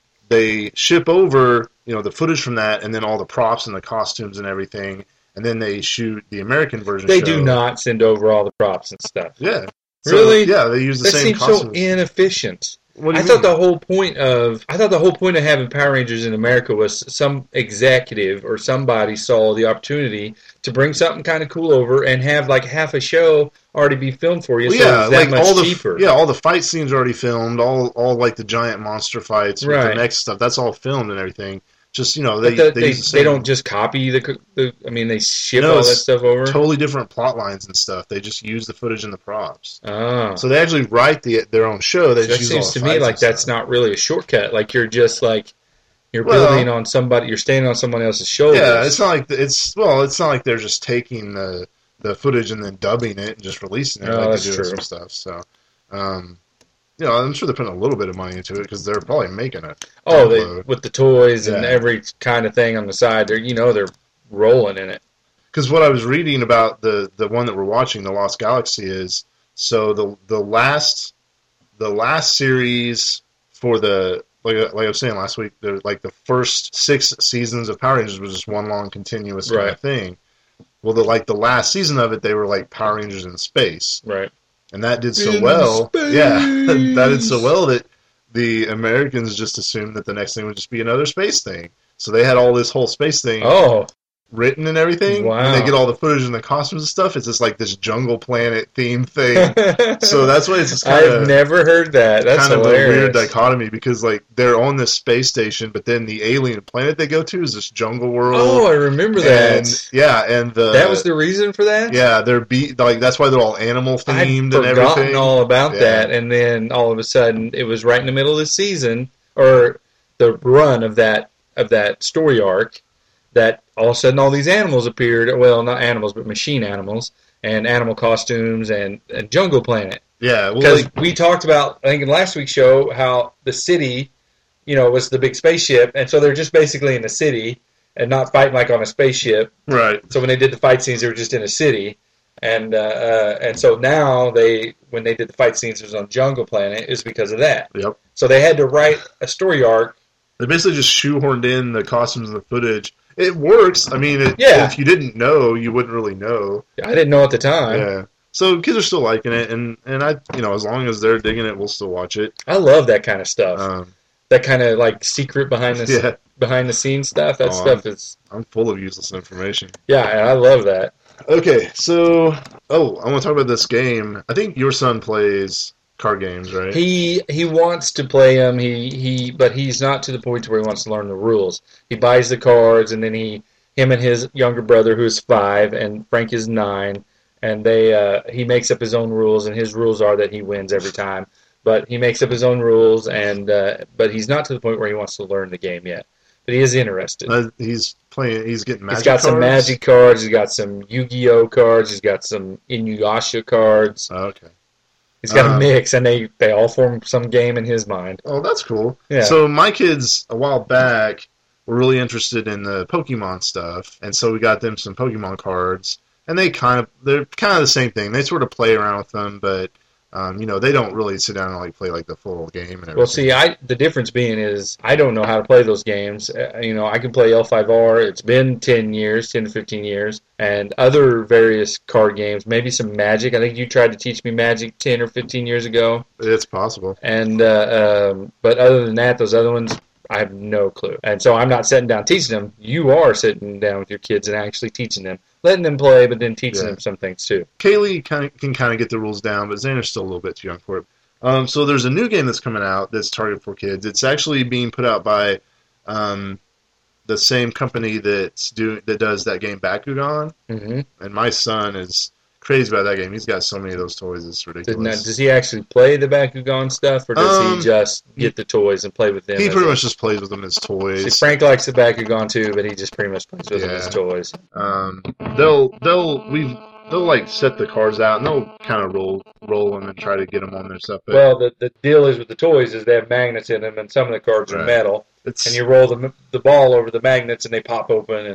Speaker 2: they ship over, you know, the footage from that, and then all the props and the costumes and everything, and then they shoot the American version.
Speaker 1: They
Speaker 2: show.
Speaker 1: do not send over all the props and stuff.
Speaker 2: Yeah. So,
Speaker 1: Really?
Speaker 2: Yeah, they use the
Speaker 1: That
Speaker 2: same
Speaker 1: seems
Speaker 2: costumes.
Speaker 1: so inefficient.
Speaker 2: What do
Speaker 1: I
Speaker 2: you
Speaker 1: thought
Speaker 2: mean?
Speaker 1: the whole point of I thought the whole point of having Power Rangers in America was some executive or somebody saw the opportunity to bring something kind of cool over and have like half a show already be filmed for you,
Speaker 2: Well,
Speaker 1: so
Speaker 2: yeah,
Speaker 1: it's that
Speaker 2: like
Speaker 1: much
Speaker 2: all the
Speaker 1: cheaper.
Speaker 2: yeah, all the fight scenes are already filmed. All all like the giant monster fights with
Speaker 1: Right.
Speaker 2: the next stuff. That's all filmed and everything. Just you know, they
Speaker 1: But the,
Speaker 2: they,
Speaker 1: they,
Speaker 2: use the
Speaker 1: they
Speaker 2: same,
Speaker 1: don't just copy the, the I mean they ship
Speaker 2: No,
Speaker 1: all that
Speaker 2: it's
Speaker 1: stuff over.
Speaker 2: totally different plot lines and stuff. They just use the footage and the props.
Speaker 1: Ah.
Speaker 2: So they actually write the their own show. They
Speaker 1: that
Speaker 2: just use all
Speaker 1: seems
Speaker 2: the
Speaker 1: to me
Speaker 2: fights
Speaker 1: like
Speaker 2: and
Speaker 1: that's
Speaker 2: stuff.
Speaker 1: not really a shortcut. Like you're just like you're
Speaker 2: Well-
Speaker 1: building on somebody, you're standing on someone else's shoulders.
Speaker 2: Yeah, it's not like the, it's well, it's not like they're just taking the the footage and then dubbing it and just releasing it
Speaker 1: No,
Speaker 2: like
Speaker 1: that's
Speaker 2: they do with
Speaker 1: true.
Speaker 2: some stuff. So, um, you know, I'm sure they're putting a little bit of money into it because they're probably making it.
Speaker 1: Oh, they
Speaker 2: download.
Speaker 1: with the toys and
Speaker 2: Yeah.
Speaker 1: every kind of thing on the side. They're you know they're rolling in it.
Speaker 2: Because what I was reading about the the one that we're watching, the Lost Galaxy, is so the the last the last series for the like like I was saying last week, the like the first six seasons of Power Rangers was just one long continuous kind
Speaker 1: Right.
Speaker 2: of thing. Well, the like the last season of it, they were like Power Rangers in space,
Speaker 1: Right.
Speaker 2: and that did so
Speaker 1: In
Speaker 2: well.
Speaker 1: space.
Speaker 2: Yeah, that did so well that the Americans just assumed that the next thing would just be another space thing. So they had all this whole space thing
Speaker 1: Oh,
Speaker 2: written and everything.
Speaker 1: Wow.
Speaker 2: And they get all the footage and the costumes and stuff. It's just like this Jungle Planet themed thing. So that's why it's just kind
Speaker 1: I've
Speaker 2: of
Speaker 1: never heard that. That's
Speaker 2: kind of a
Speaker 1: hilarious.
Speaker 2: weird dichotomy because like they're on this space station, but then the alien planet they go to is this jungle world.
Speaker 1: Oh, I remember
Speaker 2: and,
Speaker 1: that.
Speaker 2: yeah, and the
Speaker 1: That was the reason for that?
Speaker 2: yeah they're be like that's why they're all animal
Speaker 1: I'd
Speaker 2: themed and
Speaker 1: forgotten
Speaker 2: everything.
Speaker 1: all about
Speaker 2: Yeah.
Speaker 1: that, and then all of a sudden it was right in the middle of the season or the run of that of that story arc that all of a sudden all these animals appeared. Well, not animals, but machine animals and animal costumes and, and Jungle Planet.
Speaker 2: Yeah, well,
Speaker 1: Because
Speaker 2: like,
Speaker 1: we talked about, I think in last week's show, how the city, you know, was the big spaceship, and so they're just basically in the city and not fighting like on a spaceship.
Speaker 2: right.
Speaker 1: So when they did the fight scenes, they were just in a city, and uh, uh, and so now they, when they did the fight scenes, it was on Jungle Planet, is because of that.
Speaker 2: Yep.
Speaker 1: So they had to write a story arc.
Speaker 2: They basically just shoehorned in the costumes and the footage. It works. I mean, it,
Speaker 1: Yeah.
Speaker 2: if you didn't know, you wouldn't really know.
Speaker 1: I didn't know at the time.
Speaker 2: Yeah. So kids are still liking it, and, and I, you know, as long as they're digging it, we'll still watch it.
Speaker 1: I love that kind of stuff.
Speaker 2: Um,
Speaker 1: that kind of like secret behind the
Speaker 2: yeah,
Speaker 1: behind the scenes stuff. That
Speaker 2: Oh,
Speaker 1: stuff is
Speaker 2: I'm full of useless information.
Speaker 1: yeah, I love that.
Speaker 2: Okay, so oh, I want to talk about this game. I think your son plays card games, right?
Speaker 1: He he wants to play them. He he, but he's not to the point where he wants to learn the rules. He buys the cards, and then he him and his younger brother, who is five, and Frank is nine, and they uh, he makes up his own rules, and his rules are that he wins every time. But he makes up his own rules, and uh, but he's not to the point where he wants to learn the game yet. But he is interested.
Speaker 2: Uh, he's playing. He's getting magic.
Speaker 1: He's got some
Speaker 2: cards?
Speaker 1: Magic cards. He's got some Yu-Gi-Oh cards. He's got some Inuyasha cards.
Speaker 2: Oh, okay.
Speaker 1: He's got a
Speaker 2: Um,
Speaker 1: mix, and they, they all form some game in his mind.
Speaker 2: Oh, that's cool.
Speaker 1: Yeah.
Speaker 2: So my kids a while back were really interested in the Pokemon stuff, and so we got them some Pokemon cards, and they kind of they're kind of the same thing. They sort of play around with them, but um, you know they don't really sit down and like play like the full game and everything.
Speaker 1: Well, see, I the difference being is I don't know how to play those games. Uh, you know, I can play L five R. It's been ten years, ten to fifteen years, and other various card games. Maybe some Magic. I think you tried to teach me Magic ten or fifteen years ago.
Speaker 2: It's possible.
Speaker 1: And uh, um, but other than that, those other ones, I have no clue. And so I'm not sitting down teaching them. You are sitting down with your kids and actually teaching them, letting them play, but then teaching
Speaker 2: Yeah.
Speaker 1: them some things too.
Speaker 2: Kaylee kind of can kind of get the rules down, but Xander's still a little bit too young for it. Um, so there's a new game that's coming out that's targeted for kids. It's actually being put out by um, the same company that's doing that does that game Bakugan,
Speaker 1: Mm-hmm.
Speaker 2: and my son is crazy about that game. He's got so many of those toys; it's ridiculous.
Speaker 1: Does he actually play the Bakugan stuff, or does
Speaker 2: Um,
Speaker 1: he just get the toys and play with them?
Speaker 2: He
Speaker 1: as
Speaker 2: pretty
Speaker 1: a-
Speaker 2: much just plays with them as
Speaker 1: See,
Speaker 2: toys.
Speaker 1: Frank likes the Bakugan too, but he just pretty much plays with them
Speaker 2: Yeah.
Speaker 1: as toys.
Speaker 2: Um, they'll they'll we they'll like set the cards out and they'll kind of roll roll them and try to get them on their stuff. But
Speaker 1: Well, the, the deal is with the toys is they have magnets in them, and some of the cards are
Speaker 2: Right.
Speaker 1: metal,
Speaker 2: it's
Speaker 1: and you roll the the ball over the magnets, and they pop open. And,
Speaker 2: yeah.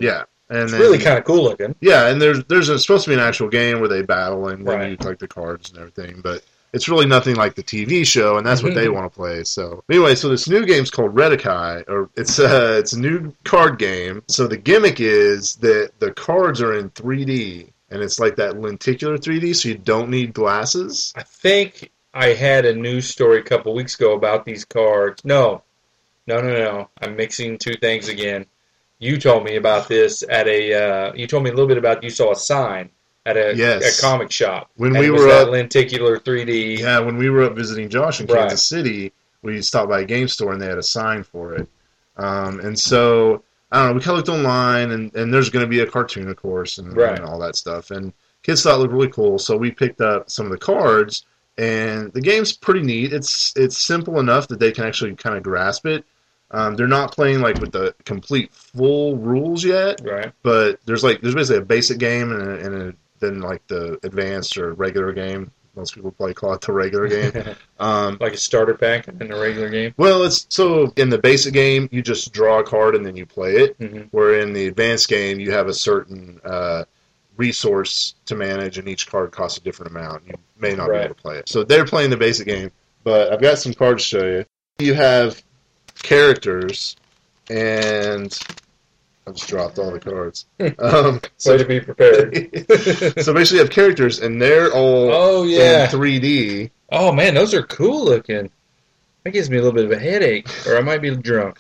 Speaker 2: And
Speaker 1: It's
Speaker 2: then,
Speaker 1: really kind of cool looking.
Speaker 2: Yeah, and there's there's a, supposed to be an actual game where they battle and then
Speaker 1: Right.
Speaker 2: you collect the cards and everything, but it's really nothing like the T V show, and that's what they want to play. So anyway, so this new game's called Redakai, or it's uh, it's a new card game. So the gimmick is that the cards are in three D, and it's like that lenticular three D, so you don't need glasses.
Speaker 1: I think I had a news story a couple weeks ago about these cards. No, no, no, no. I'm mixing two things again. You told me about this at a. Uh, you told me a little bit about you saw a sign at a,
Speaker 2: Yes.
Speaker 1: a comic shop.
Speaker 2: When
Speaker 1: and
Speaker 2: we
Speaker 1: it was
Speaker 2: were
Speaker 1: that
Speaker 2: up-
Speaker 1: lenticular three D.
Speaker 2: Yeah, when we were up visiting Josh in
Speaker 1: Right.
Speaker 2: Kansas City, we stopped by a game store and they had a sign for it. Um, and so, I don't know, we kind of looked online, and, and there's going to be a cartoon, of course, and,
Speaker 1: Right.
Speaker 2: and all that stuff. And kids thought it looked really cool, so we picked up some of the cards, and the game's pretty neat. It's it's simple enough that they can actually kind of grasp it. Um, they're not playing like with the complete full rules yet,
Speaker 1: Right.
Speaker 2: but there's like there's basically a basic game and, a, and a, then like the advanced or regular game. Most people play call it the regular game. Um,
Speaker 1: Like a starter pack in a regular game.
Speaker 2: well, it's so in the basic game you just draw a card and then you play it.
Speaker 1: Mm-hmm.
Speaker 2: Where in the advanced game you have a certain uh, resource to manage, and each card costs a different amount. You may not
Speaker 1: Right.
Speaker 2: be able to play it. So they're playing the basic game, but I've got some cards to show you. You have characters, and I just dropped all the cards. Um,
Speaker 1: Way
Speaker 2: so,
Speaker 1: to be prepared.
Speaker 2: so basically, you have characters, and they're all
Speaker 1: Oh, yeah.
Speaker 2: in three D.
Speaker 1: Oh, man, those are cool looking. That gives me a little bit of a headache, or I might be drunk.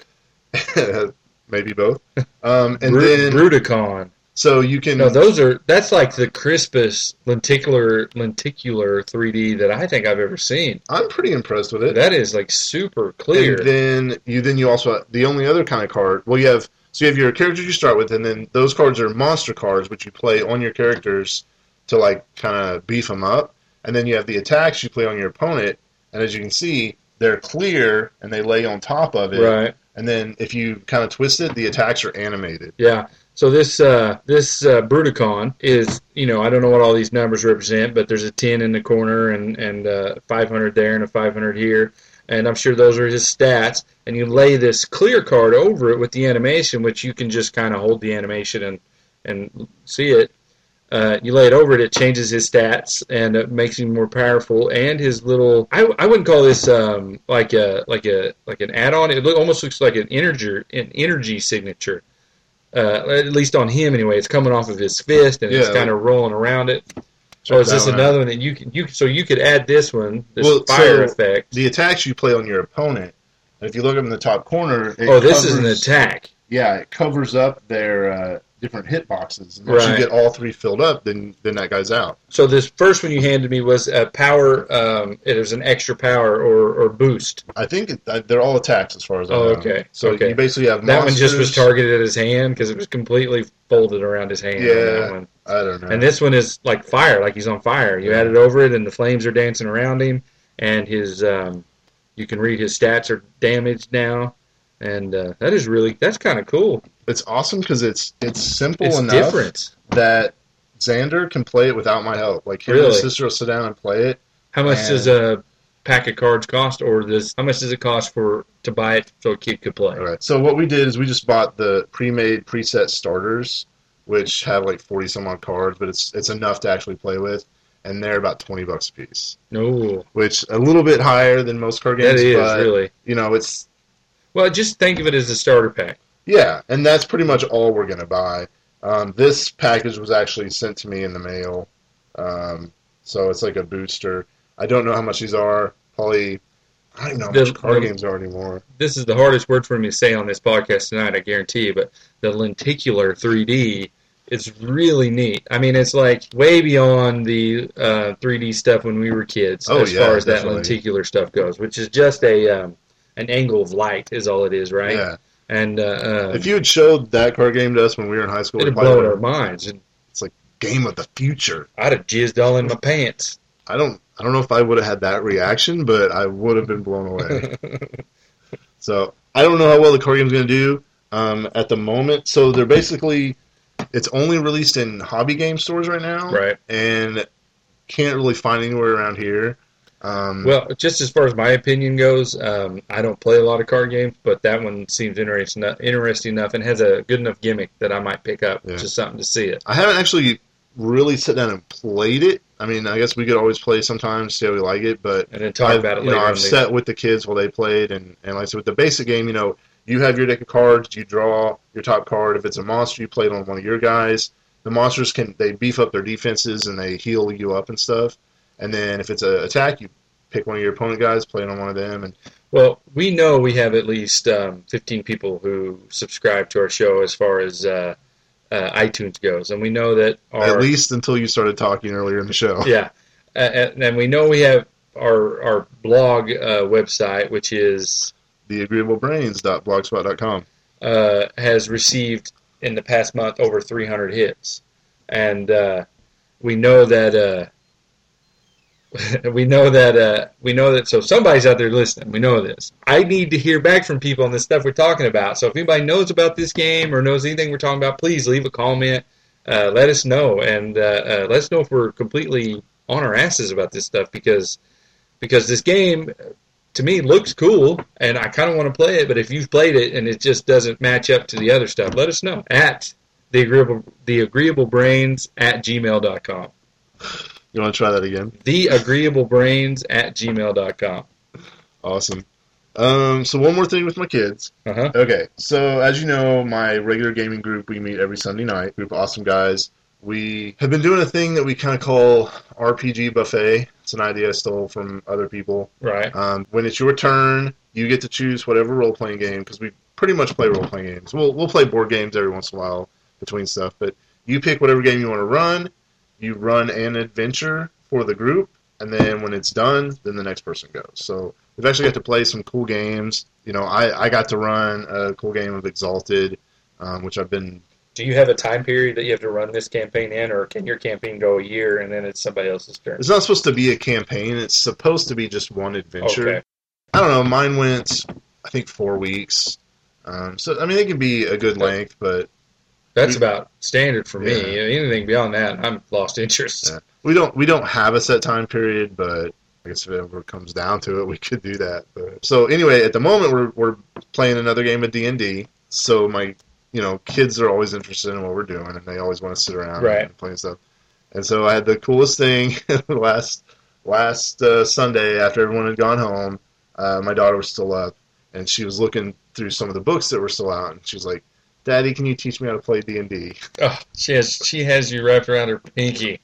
Speaker 2: Maybe both. Um, and
Speaker 1: Bru-
Speaker 2: then,
Speaker 1: Bruticon.
Speaker 2: so you can.
Speaker 1: No, those are, that's like the crispest lenticular lenticular three D that I think I've ever seen.
Speaker 2: I'm pretty impressed with it.
Speaker 1: That is like super clear.
Speaker 2: And then you then you also the only other kind of card. Well, you have so you have your characters you start with, and then those cards are monster cards, which you play on your characters to like kind of beef them up. And then you have the attacks you play on your opponent, and as you can see, they're clear and they lay on top of it.
Speaker 1: Right.
Speaker 2: And then if you kind of twist it, the attacks are animated.
Speaker 1: Yeah. So this uh, this uh, Bruticon is, you know, I don't know what all these numbers represent, but there's a ten in the corner and and uh, five hundred there and a five hundred here, and I'm sure those are his stats. And you lay this clear card over it with the animation, which you can just kind of hold the animation and and see it. Uh, you lay it over it, it changes his stats and it makes him more powerful. And his little, I, I wouldn't call this um, like a like a like an add-on. It look, almost looks like an energy an energy signature. Uh, at least on him anyway. It's coming off of his fist and it's
Speaker 2: Yeah.
Speaker 1: kind of rolling around it.
Speaker 2: Check
Speaker 1: Oh, is
Speaker 2: that
Speaker 1: this
Speaker 2: one out.
Speaker 1: another one that you can you so you could add this one, this
Speaker 2: Well,
Speaker 1: fire
Speaker 2: so
Speaker 1: effect?
Speaker 2: The attacks you play on your opponent. And if you look up in the top corner, it
Speaker 1: Oh, this is an
Speaker 2: covers-
Speaker 1: attack.
Speaker 2: Yeah, it covers up their uh, different hit boxes. And once
Speaker 1: Right.
Speaker 2: you get all three filled up, then then that guy's out.
Speaker 1: So this first one you handed me was a power. Um, it was an extra power or, or boost.
Speaker 2: I think it, uh, they're all attacks as far as I
Speaker 1: Oh,
Speaker 2: know.
Speaker 1: okay,
Speaker 2: So
Speaker 1: okay.
Speaker 2: you basically have
Speaker 1: That one just was
Speaker 2: monsters.
Speaker 1: targeted at his hand because it was completely folded around his hand. on that
Speaker 2: Yeah.
Speaker 1: one.
Speaker 2: I don't know.
Speaker 1: And this one is like fire, like he's on fire. You add it over it, and the flames are dancing around him, and his um, you can read his stats are damaged now, and uh, that is really that's kind of cool.
Speaker 2: It's awesome because it's it's simple
Speaker 1: It's
Speaker 2: enough
Speaker 1: different.
Speaker 2: that Xander can play it without my help. Like him and
Speaker 1: Really?
Speaker 2: his sister will sit down and play it.
Speaker 1: How much
Speaker 2: And-
Speaker 1: does a pack of cards cost, or does how much does it cost for to buy it so a kid could play?
Speaker 2: All right. So what we did is we just bought the pre-made preset starters, which have like forty some odd cards, but it's it's enough to actually play with, and they're about twenty bucks a piece,
Speaker 1: No,
Speaker 2: which a little bit higher than most card games.
Speaker 1: that is
Speaker 2: but,
Speaker 1: really
Speaker 2: you know, it's
Speaker 1: well. Just think of it as a starter pack.
Speaker 2: yeah, and that's pretty much all we're gonna buy. Um, this package was actually sent to me in the mail, um, so it's like a booster. I don't know how much these are. Probably, I don't even know how
Speaker 1: The-
Speaker 2: much card
Speaker 1: the-
Speaker 2: games are anymore.
Speaker 1: This is the hardest word for me to say on this podcast tonight, I guarantee you, but the lenticular three D is really neat. I mean, it's like way beyond the uh, three D stuff when we were kids,
Speaker 2: Oh,
Speaker 1: as
Speaker 2: yeah,
Speaker 1: far as that
Speaker 2: definitely.
Speaker 1: lenticular stuff goes, which is just a um, an angle of light is all it is, right?
Speaker 2: Yeah.
Speaker 1: And uh, um,
Speaker 2: If you had showed that card game to us when we were in high school,
Speaker 1: it'd
Speaker 2: we probably
Speaker 1: blown our
Speaker 2: would've-
Speaker 1: minds.
Speaker 2: it's like game of the future.
Speaker 1: I'd have jizzed all in my pants.
Speaker 2: I don't I don't know if I would have had that reaction, but I would have been blown away. So I don't know how well the card game's going to do um, at the moment. So they're basically it's only released in hobby game stores right now,
Speaker 1: Right.
Speaker 2: and can't really find anywhere around here. Um,
Speaker 1: Well, just as far as my opinion goes, um, I don't play a lot of card games, but that one seems interesting, interesting enough and has a good enough gimmick that I might pick up
Speaker 2: yeah.
Speaker 1: just something to see it.
Speaker 2: I haven't actually really sat down and played it. I mean, I guess we could always play sometimes, see how we like it, but
Speaker 1: and then talk
Speaker 2: I've,
Speaker 1: about it
Speaker 2: you
Speaker 1: later.
Speaker 2: know, I've sat with the kids while they played, and, and like I said, with the basic game, you know, you have your deck of cards, you draw your top card. If it's a monster, you play it on one of your guys. The monsters can, they beef up their defenses and they heal you up and stuff. And then if it's an attack, you pick one of your opponent guys, play it on one of them. And
Speaker 1: well, we know we have at least um, fifteen people who subscribe to our show as far as uh, uh, iTunes goes, and we know that our,
Speaker 2: at least until you started talking earlier in the show.
Speaker 1: Yeah, uh, and we know we have our our blog uh, website, which is
Speaker 2: the agreeable brains dot blogspot dot com,
Speaker 1: uh, has received in the past month over three hundred hits, and uh, we know that. Uh, we know that uh, we know that so somebody's out there listening. We know this. I need to hear back from people on the stuff we're talking about. So if anybody knows about this game or knows anything we're talking about, please leave a comment. Uh, let us know, and uh, uh, let us know if we're completely on our asses about this stuff because because this game to me looks cool and I kind of want to play it. But if you've played it and it just doesn't match up to the other stuff, let us know at the agreeable the agreeable brains at gmail dot com.
Speaker 2: You want to try that again?
Speaker 1: The agreeable brains at gmail dot com.
Speaker 2: Awesome. Um, so one more thing with my kids.
Speaker 1: Uh-huh.
Speaker 2: Okay, so as you know, my regular gaming group, we meet every Sunday night. Group of awesome guys. We have been doing a thing that we kind of call R P G buffet. It's an idea I stole from other people.
Speaker 1: Right.
Speaker 2: Um, when it's your turn, you get to choose whatever role-playing game, because we pretty much play role-playing games. We'll, we'll play board games every once in a while between stuff, but you pick whatever game you want to run. You run an adventure for the group, and then when it's done, then the next person goes. So we've actually got to play some cool games. You know, I, I got to run a cool game of Exalted, um, which I've been...
Speaker 1: Do you have a time period that you have to run this campaign in, or can your campaign go a year and then it's somebody else's turn?
Speaker 2: It's not supposed to be a campaign. It's supposed to be just one adventure.
Speaker 1: Okay.
Speaker 2: I don't know. Mine went, I think, four weeks. Um, so, I mean, it can be a good length, but...
Speaker 1: That's
Speaker 2: we,
Speaker 1: about standard for me.
Speaker 2: Yeah.
Speaker 1: Anything beyond that, I'm lost interest.
Speaker 2: Yeah. We don't we don't have a set time period, but I guess if it ever comes down to it, we could do that. But, so anyway, at the moment we're we're playing another game of D and D. So my you know kids are always interested in what we're doing, and they always want to sit around
Speaker 1: right.
Speaker 2: and play stuff. And so I had the coolest thing last last uh, Sunday after everyone had gone home. Uh, my daughter was still up, and she was looking through some of the books that were still out, and she was like, Daddy, can you teach me how to play D and D?
Speaker 1: Oh, she has she has you wrapped around her pinky.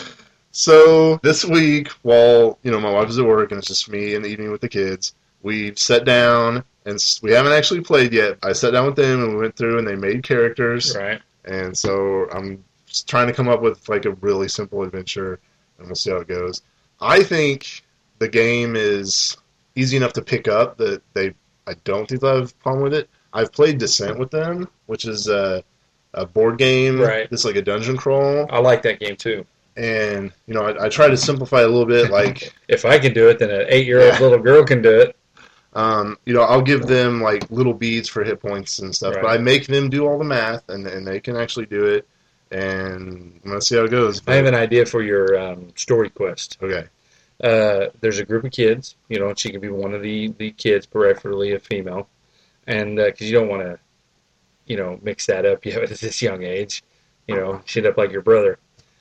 Speaker 2: So this week, while you know my wife is at work and it's just me in the evening with the kids, we've sat down and we haven't actually played yet. I sat down with them and we went through and they made characters.
Speaker 1: Right.
Speaker 2: And so I'm just trying to come up with like a really simple adventure, and we'll see how it goes. I think the game is easy enough to pick up that they I don't think they'll have a problem with it. I've played Descent with them, which is a, a board game.
Speaker 1: Right.
Speaker 2: It's like a dungeon crawl.
Speaker 1: I like that game too.
Speaker 2: And, you know, I, I try to simplify it a little bit. Like,
Speaker 1: if I can do it, then an eight-year-old yeah. little girl can do it.
Speaker 2: Um, you know, I'll give them, like, little beads for hit points and stuff.
Speaker 1: Right.
Speaker 2: But I make them do all the math, and, and they can actually do it. And I'm going to see how it goes. But,
Speaker 1: I have an idea for your um, story quest.
Speaker 2: Okay.
Speaker 1: Uh, there's a group of kids. You know, she can be one of the, the kids, preferably a female. And because uh, you don't want to, you know, mix that up yet at this young age. You know, she end up like your brother.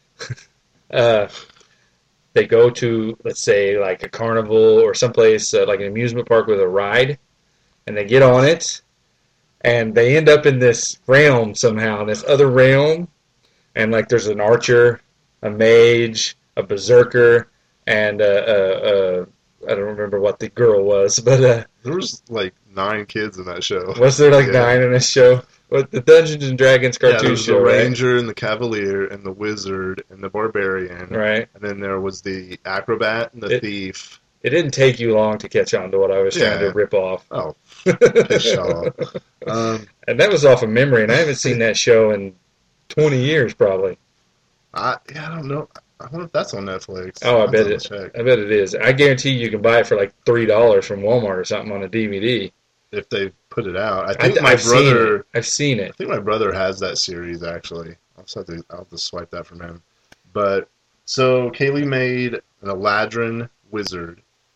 Speaker 1: uh, they go to, let's say, like a carnival or someplace, uh, like an amusement park with a ride. And they get on it. And they end up in this realm somehow, this other realm. And, like, there's an archer, a mage, a berserker, and uh, uh, uh, I don't remember what the girl was. But uh,
Speaker 2: there was, like, nine kids in that show.
Speaker 1: Was there like
Speaker 2: yeah.
Speaker 1: nine in this show? But the Dungeons and Dragons cartoon
Speaker 2: yeah, there was
Speaker 1: show,
Speaker 2: the Ranger
Speaker 1: right?
Speaker 2: and the Cavalier and the Wizard and the Barbarian.
Speaker 1: Right.
Speaker 2: And then there was the Acrobat and the
Speaker 1: it,
Speaker 2: Thief.
Speaker 1: It didn't take you long to catch on to what I was
Speaker 2: yeah.
Speaker 1: trying to rip off.
Speaker 2: Oh, piss off. Um,
Speaker 1: and that was off of memory, and I haven't seen that show in twenty years probably.
Speaker 2: I yeah, I don't know. I wonder if that's on Netflix.
Speaker 1: Oh, I
Speaker 2: I'll
Speaker 1: bet it.
Speaker 2: check.
Speaker 1: I bet it is. I guarantee you can buy it for like three dollars from Walmart or something on a D V D.
Speaker 2: If they put it out, I think I, my
Speaker 1: I've
Speaker 2: brother.
Speaker 1: Seen I've seen it.
Speaker 2: I think my brother has that series actually. I'll just have to. I'll have to swipe that from him. But so Kaylee made an Eladrin wizard,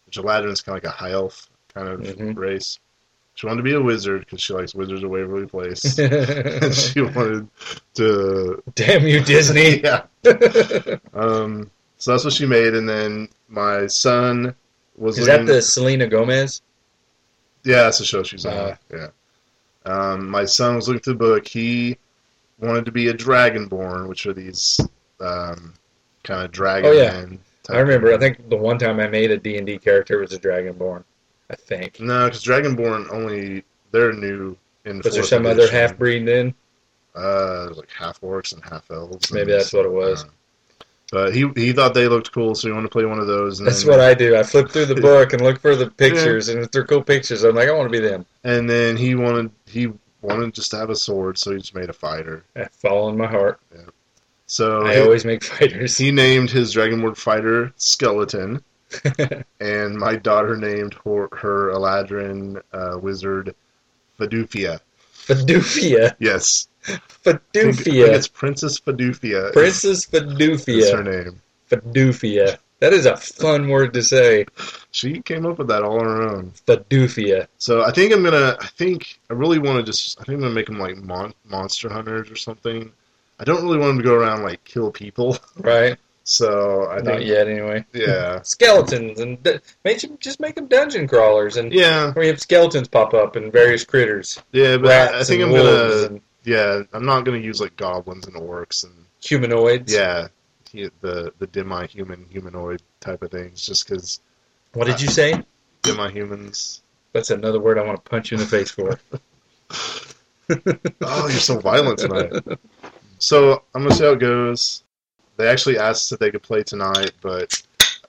Speaker 2: which Eladrin is kind of like a high elf kind of
Speaker 1: Mhm.
Speaker 2: race. She wanted to be a wizard because she likes Wizards of Waverly Place. And she wanted to...
Speaker 1: Damn you, Disney!
Speaker 2: Yeah. Um, so that's what she made, and then my son was
Speaker 1: Is
Speaker 2: looking...
Speaker 1: that the Selena Gomez?
Speaker 2: Yeah, that's the show she's on.
Speaker 1: Uh,
Speaker 2: yeah. Um, my son was looking through the book. He wanted to be a Dragonborn, which are these um, kind of dragon
Speaker 1: Oh, yeah.
Speaker 2: men. type
Speaker 1: I remember. I
Speaker 2: thing.
Speaker 1: think the one time I made a D and D character was a Dragonborn. I think.
Speaker 2: No, because Dragonborn only... They're new in
Speaker 1: Was there
Speaker 2: fourth
Speaker 1: some other
Speaker 2: edition.
Speaker 1: half breed then?
Speaker 2: Uh, there's like half orcs and half elves.
Speaker 1: Maybe
Speaker 2: and
Speaker 1: that's what it was.
Speaker 2: uh, but he he thought they looked cool, so he wanted to play one of those. And
Speaker 1: That's
Speaker 2: then,
Speaker 1: what I do. I flip through the book and look for the pictures, and if they're cool pictures, I'm like, I want to be them.
Speaker 2: And then he wanted he wanted just to have a sword, so he just made a fighter.
Speaker 1: Following my heart.
Speaker 2: So
Speaker 1: I
Speaker 2: he,
Speaker 1: always make fighters.
Speaker 2: he named his Dragonborn fighter Skeleton, and my daughter named her, her Eladrin uh, wizard Fadufia.
Speaker 1: Fadufia.
Speaker 2: Yes, I think, I think
Speaker 1: Fadufia.
Speaker 2: it's Princess Fadufia.
Speaker 1: Princess
Speaker 2: is her
Speaker 1: Fadufia.
Speaker 2: name.
Speaker 1: Fadufia. That is a fun word to say.
Speaker 2: She came up with that all on her own.
Speaker 1: Fadufia.
Speaker 2: So I think I'm gonna. I think I really want to just. I think I'm gonna make them like mon- monster hunters or something. I don't really want them to go around like kill people.
Speaker 1: Right?
Speaker 2: So I
Speaker 1: Not
Speaker 2: think.
Speaker 1: yet, anyway.
Speaker 2: Yeah.
Speaker 1: Skeletons. and d- make them, Just make them dungeon crawlers. And
Speaker 2: Yeah.
Speaker 1: where you have skeletons pop up and various critters.
Speaker 2: Yeah, but
Speaker 1: Rats
Speaker 2: I, I think
Speaker 1: and
Speaker 2: I'm
Speaker 1: wolves
Speaker 2: gonna.
Speaker 1: and
Speaker 2: Yeah, I'm not gonna use like goblins and orcs and
Speaker 1: humanoids.
Speaker 2: yeah, he- the the demi-human humanoid type of things. Just because
Speaker 1: What did you say?
Speaker 2: demi-humans.
Speaker 1: That's another word I want to punch you in the face for.
Speaker 2: Oh, you're so violent tonight. So I'm gonna see how it goes. They actually asked if they could play tonight, but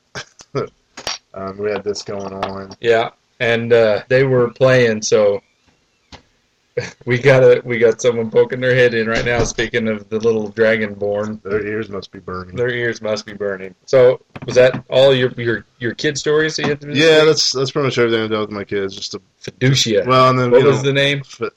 Speaker 2: um, we had this going on.
Speaker 1: Yeah, and uh, they were playing, so we got a we got someone poking their head in right now. Speaking of the little dragonborn,
Speaker 2: Their ears must be burning.
Speaker 1: their ears must be burning. So, was that all your your your kid stories that you had to
Speaker 2: Yeah,
Speaker 1: say?
Speaker 2: that's that's pretty much everything I've done with my kids. Just to
Speaker 1: Fiducia.
Speaker 2: well, and then
Speaker 1: What
Speaker 2: you
Speaker 1: was
Speaker 2: know,
Speaker 1: the name?
Speaker 2: F-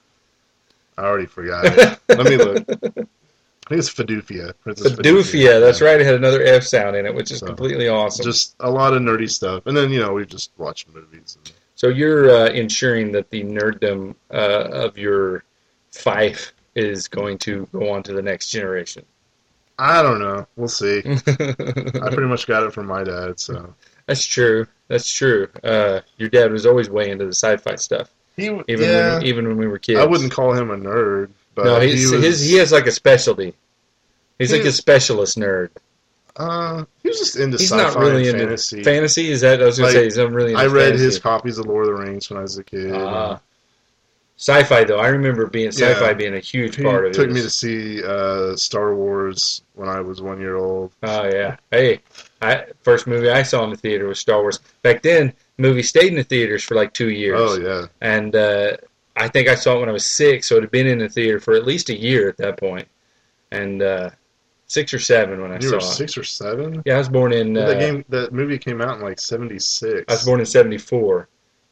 Speaker 2: I already forgot it. Let me look. I think it's Fadufia. Princess
Speaker 1: Fidufia. That's right. It had another F sound in it, which is
Speaker 2: So,
Speaker 1: completely awesome.
Speaker 2: Just a lot of nerdy stuff, and then you know we've just watched movies. And,
Speaker 1: So you're uh, ensuring that the nerddom uh, of your fife is going to go on to the next generation.
Speaker 2: I don't know. We'll see. I
Speaker 1: That's
Speaker 2: pretty much got it from my dad. So
Speaker 1: true. That's true. Uh, your dad was always way into the sci-fi stuff,
Speaker 2: he,
Speaker 1: even
Speaker 2: yeah,
Speaker 1: when we, even when we were kids.
Speaker 2: I wouldn't call him a nerd, but
Speaker 1: No,
Speaker 2: he
Speaker 1: he's,
Speaker 2: was.
Speaker 1: his he has like a specialty. He's
Speaker 2: He
Speaker 1: like a
Speaker 2: is-
Speaker 1: specialist nerd.
Speaker 2: uh, he was just into
Speaker 1: He's
Speaker 2: sci-fi
Speaker 1: not really
Speaker 2: and
Speaker 1: into
Speaker 2: fantasy.
Speaker 1: fantasy. Is that I was gonna
Speaker 2: Like,
Speaker 1: say? He's not really. Into
Speaker 2: I read
Speaker 1: fantasy.
Speaker 2: his copies of Lord of the Rings when I was a kid.
Speaker 1: Ah. Sci-fi though, I remember being sci-fi
Speaker 2: Yeah.
Speaker 1: being a huge
Speaker 2: He
Speaker 1: part of
Speaker 2: took
Speaker 1: it.
Speaker 2: me to see uh, Star Wars when I was one year old.
Speaker 1: Oh yeah. Hey, I first movie I saw in the theater was Star Wars. Back then, movies stayed in the theaters for like two years.
Speaker 2: Oh yeah,
Speaker 1: And uh, I think I saw it when I was six, so it had been in the theater for at least a year at that point. And uh, six or seven when I
Speaker 2: you
Speaker 1: saw
Speaker 2: were
Speaker 1: it.
Speaker 2: six or seven.
Speaker 1: Yeah, I was born in. Uh,
Speaker 2: that game, that movie came out in like seventy-six.
Speaker 1: I was born in seventy-four.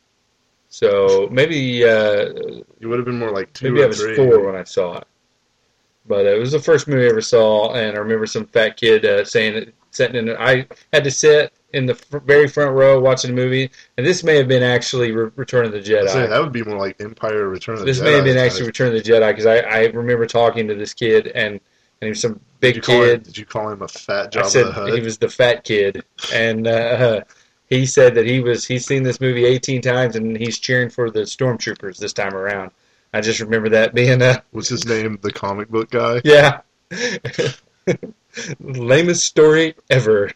Speaker 1: So maybe uh,
Speaker 2: You would have been more like two
Speaker 1: maybe
Speaker 2: or
Speaker 1: I was
Speaker 2: three.
Speaker 1: four when I saw it. But uh, it was the first movie I ever saw, and I remember some fat kid uh, saying that sitting in. I had to sit in the f- very front row watching the movie, and this may have been actually Re- Return of the
Speaker 2: I
Speaker 1: Jedi.
Speaker 2: was saying, that would be more like Empire Return of the
Speaker 1: This
Speaker 2: Jedi.
Speaker 1: may have been
Speaker 2: type.
Speaker 1: actually Return of the Jedi because I, I remember talking to this kid and, and he was some big
Speaker 2: Did you call him-
Speaker 1: kid.
Speaker 2: did you call him a fat
Speaker 1: I
Speaker 2: Jabba
Speaker 1: said
Speaker 2: the Hutt?
Speaker 1: he was the fat kid, and uh, he said that he was he's seen this movie eighteen times and he's cheering for the stormtroopers this time around. I just remember that being a
Speaker 2: Was his name the comic book guy?
Speaker 1: yeah lamest story ever.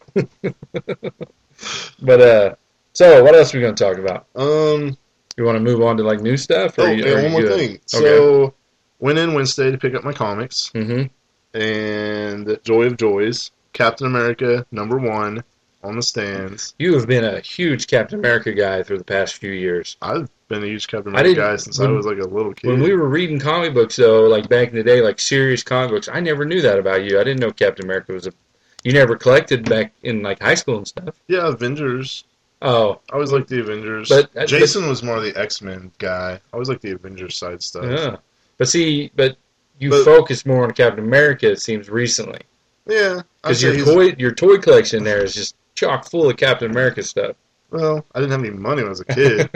Speaker 1: But uh, so what else are we going to talk about?
Speaker 2: Um.
Speaker 1: You want to move on to like new stuff? Or
Speaker 2: Oh,
Speaker 1: are you,
Speaker 2: and
Speaker 1: are
Speaker 2: one
Speaker 1: you
Speaker 2: more
Speaker 1: good?
Speaker 2: thing. So, went in Wednesday to pick up my comics,
Speaker 1: Mm-hmm.
Speaker 2: and Joy of Joys, Captain America number one on the stands.
Speaker 1: You have been a huge Captain America guy for the past few years.
Speaker 2: I've been a huge Captain
Speaker 1: I
Speaker 2: America
Speaker 1: didn't-
Speaker 2: guy since
Speaker 1: when-
Speaker 2: I was like a little kid.
Speaker 1: When we were reading comic books, though, like back in the day, like serious comic books, I never knew that about you. I didn't know Captain America was a. You never collected back in like high school and stuff.
Speaker 2: yeah, Avengers.
Speaker 1: Oh,
Speaker 2: I always liked the Avengers.
Speaker 1: But- uh,
Speaker 2: Jason was more the X-Men guy. I always liked the Avengers side stuff.
Speaker 1: yeah. But see, but you
Speaker 2: But-
Speaker 1: focus more on Captain America. It seems recently
Speaker 2: Yeah, I'd
Speaker 1: because
Speaker 2: say
Speaker 1: your
Speaker 2: he's-
Speaker 1: toy your toy collection there is just chock full of Captain America stuff.
Speaker 2: Well, I didn't have any money when I was a kid.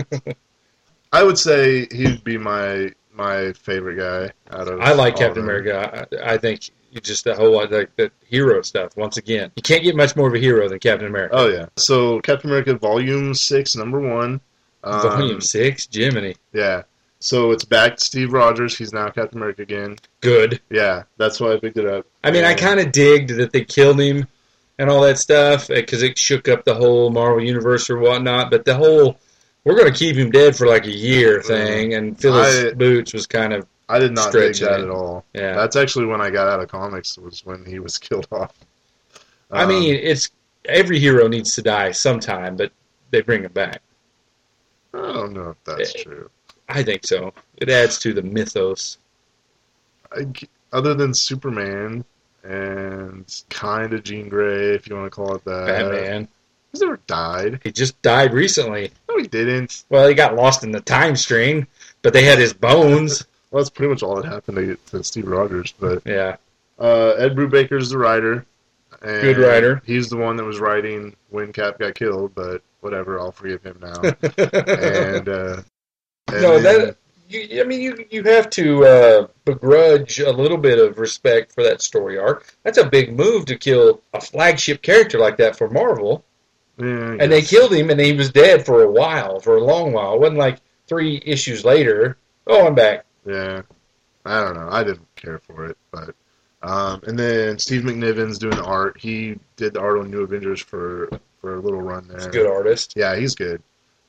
Speaker 2: I would say he'd be my my favorite guy out of
Speaker 1: I like
Speaker 2: all
Speaker 1: Captain
Speaker 2: of them.
Speaker 1: America. I, I think you just the whole like the hero stuff. Once again, you can't get much more of a hero than Captain America.
Speaker 2: Oh yeah. So Captain America Volume Six, Number One.
Speaker 1: Volume
Speaker 2: Um,
Speaker 1: six, Jiminy.
Speaker 2: yeah. So it's back to Steve Rogers. He's now Captain America again.
Speaker 1: Good.
Speaker 2: Yeah, that's why I picked it up.
Speaker 1: I mean, I
Speaker 2: And-
Speaker 1: kind of digged that they killed him and all that stuff because it shook up the whole Marvel universe or whatnot. But the whole we're going to keep him dead for like a year thing, and Phyllis
Speaker 2: I-
Speaker 1: Boots was kind of
Speaker 2: I did not dig
Speaker 1: stretching
Speaker 2: that
Speaker 1: it.
Speaker 2: at all.
Speaker 1: yeah.
Speaker 2: That's actually when I got out of comics. Was when he was killed off.
Speaker 1: I
Speaker 2: Um,
Speaker 1: mean, it's every hero needs to die sometime, but they bring him back.
Speaker 2: I don't know if that's
Speaker 1: Eh.
Speaker 2: true.
Speaker 1: I think so. It adds to the mythos.
Speaker 2: I, other than Superman and kind of Jean Grey, if you want to call it that.
Speaker 1: Batman.
Speaker 2: He's never died.
Speaker 1: He just died recently.
Speaker 2: No, he didn't.
Speaker 1: Well, he got lost in the time stream, but they had his bones.
Speaker 2: Well, that's pretty much all that happened to, to Steve Rogers. But
Speaker 1: Yeah.
Speaker 2: uh, Ed Brubaker's the writer. And
Speaker 1: Good writer.
Speaker 2: He's the one that was writing when Cap got killed, but whatever, I'll forgive him now. and, uh, and
Speaker 1: no,
Speaker 2: then-
Speaker 1: that you, I mean, you you have to uh, begrudge a little bit of respect for that story arc. That's a big move to kill a flagship character like that for Marvel.
Speaker 2: yeah, I
Speaker 1: And they
Speaker 2: guess.
Speaker 1: killed him, and he was dead for a while, for a long while. It wasn't like three issues later. Oh, I'm back.
Speaker 2: Yeah, I don't know. I didn't care for it, but um, and then Steve McNiven's doing the art. He did the art on New Avengers for for a little run there.
Speaker 1: He's a good artist.
Speaker 2: Yeah, he's good.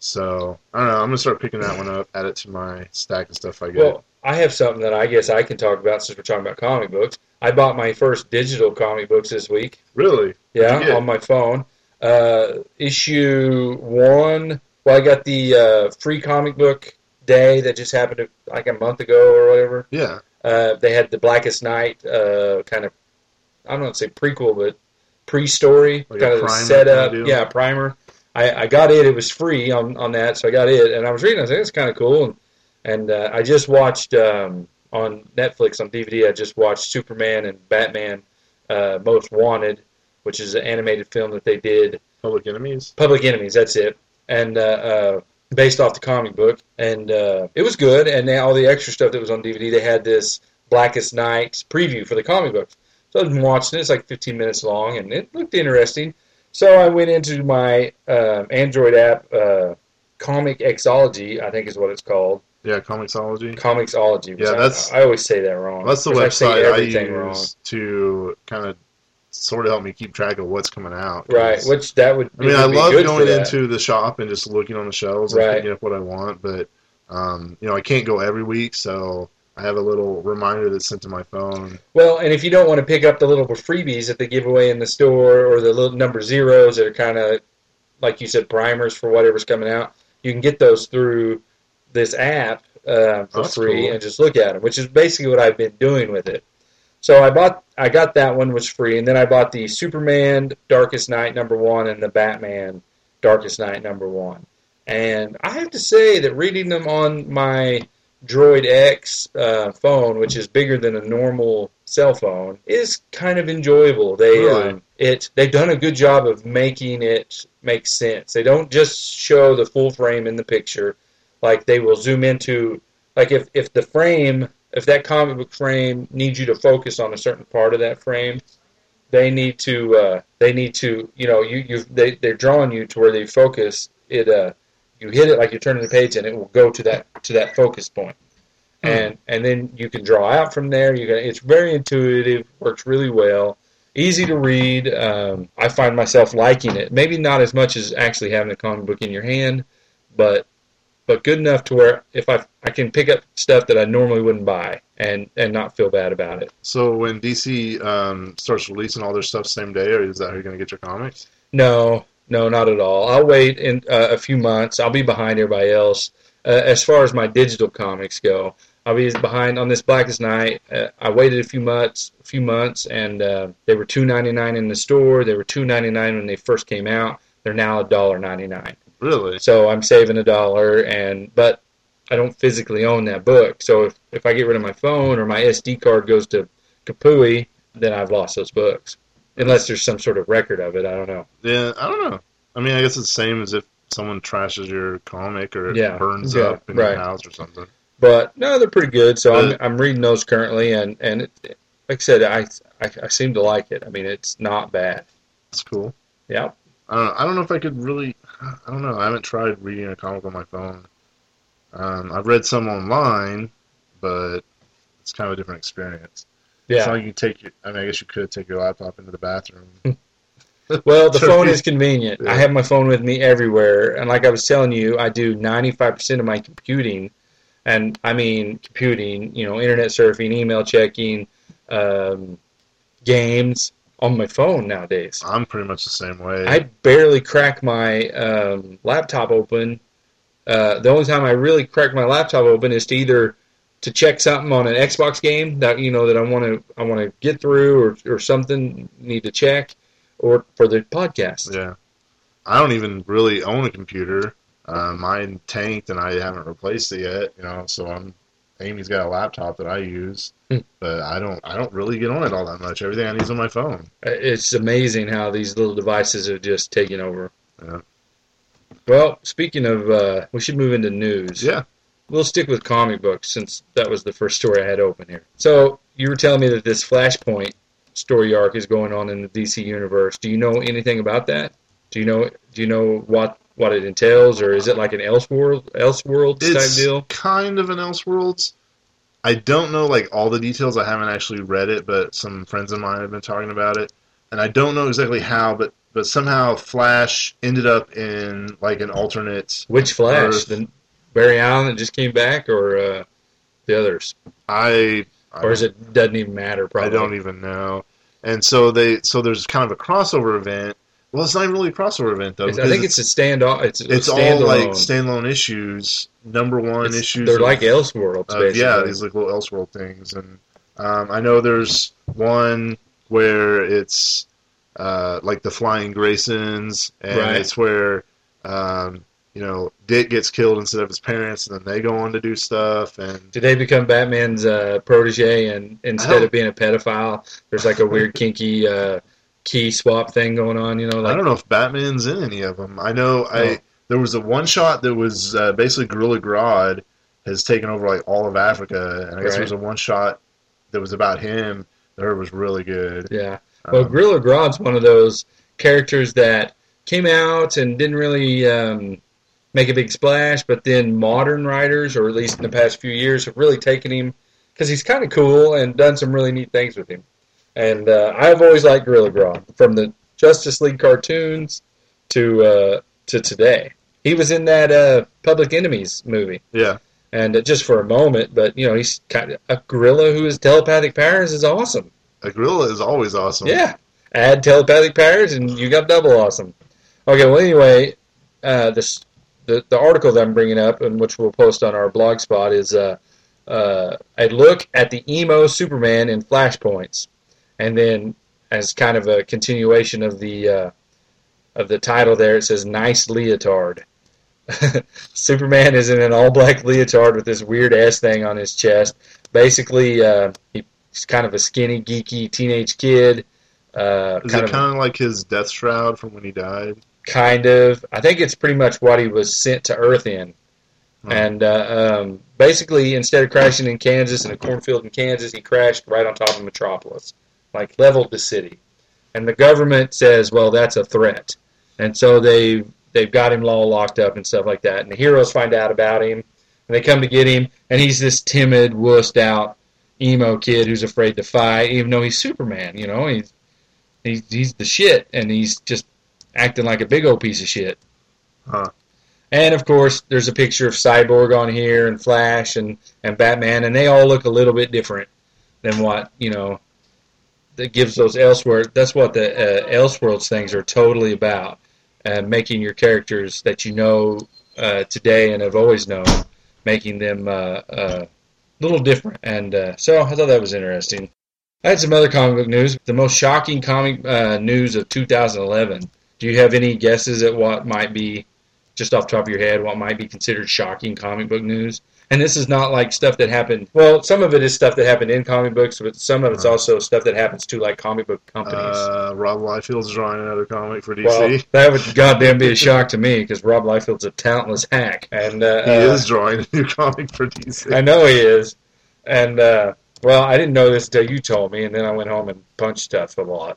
Speaker 2: So I don't know. I'm gonna start picking that one up, add it to my stack of stuff I get.
Speaker 1: Well, I have something that I guess I can talk about since we're talking about comic books. I bought my first digital comic books this week.
Speaker 2: Really?
Speaker 1: Yeah,
Speaker 2: What'd you get?
Speaker 1: on my phone. Uh, issue one. Well, I got the uh, free comic book day that just happened like a month ago or whatever.
Speaker 2: Yeah.
Speaker 1: Uh, they had the Blackest Night uh, kind of, I don't want to say prequel, but pre-story,
Speaker 2: Like a
Speaker 1: kind of the
Speaker 2: primer
Speaker 1: setup.
Speaker 2: kinda deal?
Speaker 1: Yeah, primer. I, I got it. It was free on, on that, so I got it. And I was reading. I was like, it's kind of cool. And, and uh, I just watched um, on Netflix on D V D. I just watched Superman and Batman uh, Most Wanted, which is an animated film that they did.
Speaker 2: Public Enemies.
Speaker 1: Public Enemies, that's it. And uh, uh, based off the comic book. And uh, it was good. And then all the extra stuff that was on D V D, they had this Blackest Night preview for the comic books. So I've been watching it. It's like fifteen minutes long, and it looked interesting. So I went into my um Android app, uh, Comic Xology, I think is what it's called.
Speaker 2: Yeah, Comixology.
Speaker 1: Comicsology. which
Speaker 2: Yeah,
Speaker 1: I-
Speaker 2: that's-
Speaker 1: I, always say that wrong.
Speaker 2: That's the
Speaker 1: 'cause I say
Speaker 2: website I,
Speaker 1: everything
Speaker 2: use
Speaker 1: wrong.
Speaker 2: to kind of sort of help me keep track of what's coming out. 'cause-
Speaker 1: Right, which that would
Speaker 2: I mean,
Speaker 1: it
Speaker 2: I
Speaker 1: would be
Speaker 2: love
Speaker 1: good
Speaker 2: going
Speaker 1: for that.
Speaker 2: into the shop and just looking on the shelves and
Speaker 1: Right.
Speaker 2: picking up what I want, but um, you know, I can't go every week, so I have a little reminder that's sent to my phone.
Speaker 1: Well, and if you don't want to pick up the little freebies that they give away in the store or the little number zeros that are kind of, like you said, primers for whatever's coming out, you can get those through this app uh, for
Speaker 2: That's
Speaker 1: free
Speaker 2: cool.
Speaker 1: and just look at them, which is basically what I've been doing with it. So I bought, I got that one, was free, and then I bought the Superman Darkest Night number one and the Batman Darkest Night number one. And I have to say that reading them on my Droid X uh, phone, which is bigger than a normal cell phone, is kind of enjoyable. They
Speaker 2: Really?
Speaker 1: um, it they've done a good job of making it make sense. They don't just show the full frame in the picture, like they will zoom into, like if if the frame, if that comic book frame needs you to focus on a certain part of that frame, they need to uh, they need to you know you you they they're drawing you to where they focus it. Uh, you hit it like you're turning the page, and it will go to that to that focus point. And and then you can draw out from there. You can. It's very intuitive, works really well, easy to read. Um, I find myself liking it. Maybe not as much as actually having a comic book in your hand, but but good enough to where if I I can pick up stuff that I normally wouldn't buy and and not feel bad about it.
Speaker 2: So when D C um, starts releasing all their stuff same day, or is that how you're going to get your comics?
Speaker 1: No, no, not at all. I'll wait in uh, a few months. I'll be behind everybody else uh, as far as my digital comics go. I'll be behind on this Blackest Night. Uh, I waited a few months, a few months, and uh, they were two ninety nine in the store. They were two ninety nine when they first came out. They're now a dollar ninety nine.
Speaker 2: Really?
Speaker 1: So I'm saving a dollar, and but I don't physically own that book. So if, if I get rid of my phone or my S D card goes to Kapooey, then I've lost those books. Unless there's some sort of record of it, I don't know.
Speaker 2: Yeah, I don't know. I mean, I guess it's the same as if someone trashes your comic or it
Speaker 1: Yeah,
Speaker 2: burns
Speaker 1: yeah,
Speaker 2: up in
Speaker 1: right.
Speaker 2: your house or something.
Speaker 1: But no, they're pretty good. So I'm
Speaker 2: But-
Speaker 1: I'm reading those currently, and and it, like I said, I, I I seem to like it. I mean, it's not bad.
Speaker 2: It's cool.
Speaker 1: Yeah.
Speaker 2: I don't know, I don't know if I could really. I don't know. I haven't tried reading a comic on my phone. Um, I've read some online, but it's kind of a different experience. It's
Speaker 1: Yeah.
Speaker 2: not like you take your. I mean, I guess you could take your laptop into the bathroom.
Speaker 1: Well, the
Speaker 2: So
Speaker 1: phone
Speaker 2: you-
Speaker 1: is convenient.
Speaker 2: Yeah.
Speaker 1: I have my phone with me everywhere, and like I was telling you, I do ninety-five percent of my computing, and I mean computing, you know, internet surfing, email checking, um, games on my phone nowadays.
Speaker 2: I'm pretty much the same way.
Speaker 1: I barely crack my um, laptop open. Uh, the only time I really crack my laptop open is to either to check something on an Xbox game that you know that I want to I want to get through or or something need to check, or for the podcast.
Speaker 2: Yeah. I don't even really own a computer. Uh, mine tanked and I haven't replaced it yet. You know, so I'm. Amy's got a laptop that I use,
Speaker 1: Hmm.
Speaker 2: but I don't. I don't really get on it all that much. Everything I need is on my phone.
Speaker 1: It's amazing how these little devices have just taken over.
Speaker 2: Yeah.
Speaker 1: Well, speaking of, uh, we should move into news.
Speaker 2: Yeah.
Speaker 1: We'll stick with comic books since that was the first story I had open here. So you were telling me that this Flashpoint story arc is going on in the D C universe. Do you know anything about that? Do you know? Do you know what what it entails, or is it like an Elseworld Elseworlds type
Speaker 2: It's
Speaker 1: deal?
Speaker 2: kind of an Elseworlds. I don't know like all the details. I haven't actually read it, but some friends of mine have been talking about it, and I don't know exactly how, but but somehow Flash ended up in like an alternate.
Speaker 1: Which Flash?
Speaker 2: Earth.
Speaker 1: The Barry Allen that just came back, or uh, the others?
Speaker 2: I, I
Speaker 1: Or is it doesn't even matter? Probably.
Speaker 2: I don't even know. And so they so there's kind of a crossover event. Well, it's not even really a crossover event though.
Speaker 1: It's, I
Speaker 2: because
Speaker 1: think it's, a stand off. It's,
Speaker 2: it's
Speaker 1: a
Speaker 2: all
Speaker 1: standalone.
Speaker 2: like standalone issues, number one
Speaker 1: It's-
Speaker 2: issues.
Speaker 1: They're
Speaker 2: of-
Speaker 1: like Elseworlds,
Speaker 2: of-
Speaker 1: basically.
Speaker 2: yeah, these like little Elseworld things, and um, I know there's one where it's uh, like the Flying Graysons, and
Speaker 1: Right.
Speaker 2: it's where um, you know Dick gets killed instead of his parents, and then they go on to do stuff, and
Speaker 1: Did they become Batman's uh, protege, and instead
Speaker 2: don't-
Speaker 1: of being a pedophile, there's like a weird kinky uh, key swap thing going on? You know,
Speaker 2: I
Speaker 1: like
Speaker 2: don't know if Batman's in any of them. I know
Speaker 1: Oh.
Speaker 2: I there was a one shot that was uh, basically Gorilla Grodd has taken over like all of Africa, and I guess
Speaker 1: Right.
Speaker 2: there was a one shot that was about him that I heard was really good.
Speaker 1: yeah. Well,
Speaker 2: Um,
Speaker 1: Gorilla Grodd's one of those characters that came out and didn't really um, make a big splash, but then modern writers, or at least in the past few years, have really taken him because he's kind of cool and done some really neat things with him. And uh, I've always liked Gorilla Grodd, from the Justice League cartoons to uh, to today. He was in that uh, Public Enemies movie,
Speaker 2: yeah,
Speaker 1: and uh, just for a moment, but you know, he's kind of a gorilla who has telepathic powers is awesome.
Speaker 2: a gorilla is always awesome.
Speaker 1: Yeah, add telepathic powers and you got double awesome. Okay, well anyway, uh, this the the article that I'm bringing up, and which we'll post on our blog spot, is uh, uh, a look at the emo Superman in Flashpoints, and then as kind of a continuation of the uh, of the title there, it says "Nice Leotard." Superman is in an all-black leotard with this weird S thing on his chest. Basically, uh, he's kind of a skinny, geeky teenage kid. Uh,
Speaker 2: Is
Speaker 1: kind
Speaker 2: it
Speaker 1: of,
Speaker 2: kind of like his death shroud from when he died?
Speaker 1: kind of. I think it's pretty much what he was sent to Earth in.
Speaker 2: Hmm.
Speaker 1: And uh, um, basically, instead of crashing in Kansas, in a cornfield in Kansas, he crashed right on top of Metropolis, like leveled the city. And the government says, well, that's a threat. And so they they've got him all locked up and stuff like that. And the heroes find out about him, and they come to get him. And he's this timid, wussed out emo kid who's afraid to fight, even though he's Superman. You know, he's he's he's the shit, and he's just acting like a big old piece of shit.
Speaker 2: Huh.
Speaker 1: And of course, there's a picture of Cyborg on here, and Flash, and and Batman, and they all look a little bit different than what you know. That gives those Elseworlds. That's what the uh, Elseworlds things are totally about. Uh, making your characters that you know uh, today and have always known, making them uh, uh, a little different. And uh, so I thought that was interesting. I had some other comic book news. The most shocking comic uh, news of two thousand eleven. Do you have any guesses at what might be, just off the top of your head, what might be considered shocking comic book news? And this is not like stuff that happened. Well, some of it is stuff that happened in comic books, but some of it's
Speaker 2: Uh-huh.
Speaker 1: also stuff that happens to like comic book companies.
Speaker 2: Uh, Rob Liefeld's drawing another comic for D C.
Speaker 1: Well, that would goddamn be a shock to me because Rob Liefeld's a talentless hack, and uh,
Speaker 2: he
Speaker 1: uh,
Speaker 2: is drawing a new comic for D C.
Speaker 1: I know he is. And uh, well, I didn't know this until you told me, and then I went home and punched stuff a lot.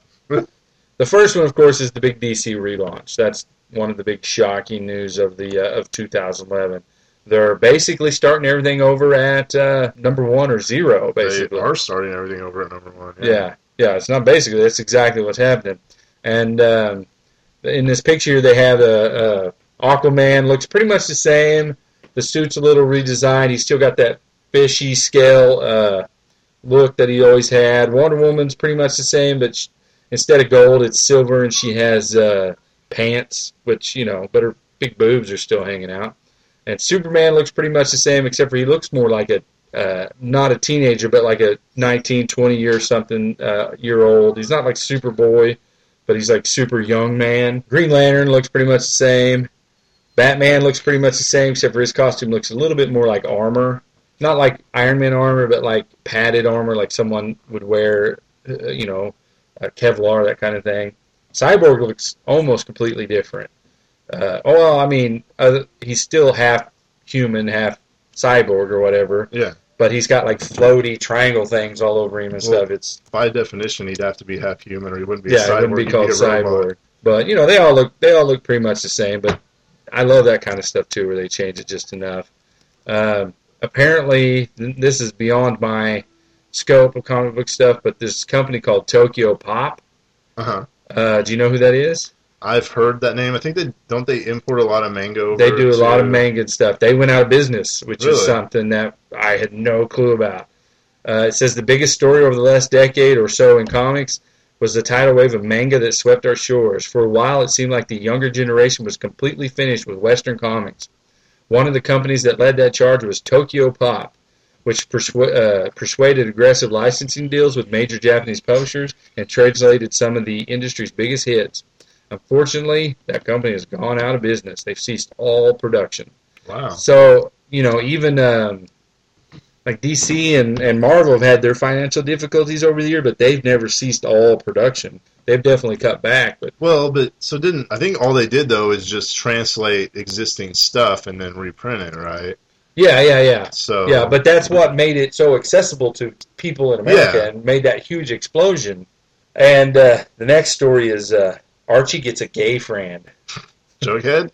Speaker 1: The first one, of course, is the big D C relaunch. That's one of the big shocking news of the uh, of two thousand eleven. They're basically starting everything over at uh, number one or zero, basically.
Speaker 2: They are starting everything over at number one.
Speaker 1: Yeah. yeah, yeah. It's not basically. That's exactly what's happening. And um, in this picture, they have a, a Aquaman. Looks pretty much the same. The suit's a little redesigned. He's still got that fishy scale uh, look that he always had. Wonder Woman's pretty much the same, but she, instead of gold, it's silver, and she has uh, pants, which, you know, but her big boobs are still hanging out. And Superman looks pretty much the same, except for he looks more like a, uh, not a teenager, but like a nineteen, twenty year something uh, year old. He's not like Superboy, but he's like super young man. Green Lantern looks pretty much the same. Batman looks pretty much the same, except for his costume looks a little bit more like armor. Not like Iron Man armor, but like padded armor, like someone would wear, uh, you know, uh, Kevlar, that kind of thing. Cyborg looks almost completely different. Uh, oh, well, I mean, uh, he's still half human, half cyborg or whatever.
Speaker 2: Yeah.
Speaker 1: But he's got like floaty triangle things all over him and
Speaker 2: Well,
Speaker 1: stuff. It's
Speaker 2: by definition, he'd have to be half human, or he wouldn't be
Speaker 1: yeah,
Speaker 2: a cyborg.
Speaker 1: it wouldn't be
Speaker 2: he'd
Speaker 1: called
Speaker 2: a robot.
Speaker 1: cyborg. But you know, they all look they all look pretty much the same. But I love that kind of stuff too, where they change it just enough. Um, apparently, th- this is beyond my scope of comic book stuff. But this company called Tokyo Pop.
Speaker 2: Uh-huh.
Speaker 1: Uh, do you know who that is?
Speaker 2: I've heard that name. I think they don't they import a lot of manga over
Speaker 1: They do a lot of
Speaker 2: to-
Speaker 1: manga and stuff. They went out of business, which
Speaker 2: Really?
Speaker 1: is something that I had no clue about. Uh, it says the biggest story over the last decade or so in comics was the tidal wave of manga that swept our shores. For a while, it seemed like the younger generation was completely finished with Western comics. One of the companies that led that charge was Tokyo Pop, which persu- uh, persuaded aggressive licensing deals with major Japanese publishers and translated some of the industry's biggest hits. Unfortunately, that company has gone out of business. They've ceased all production.
Speaker 2: Wow.
Speaker 1: So, you know, even um, like D C and, and Marvel have had their financial difficulties over the year, but they've never ceased all production. They've definitely cut back. But
Speaker 2: Well, but so didn't I think all they did though is just translate existing stuff and then reprint it, right?
Speaker 1: yeah, yeah, yeah.
Speaker 2: So
Speaker 1: Yeah, but that's what made it so accessible to people in America
Speaker 2: Yeah.
Speaker 1: and made that huge explosion. And uh, the next story is uh, Archie gets a gay friend.
Speaker 2: Jughead?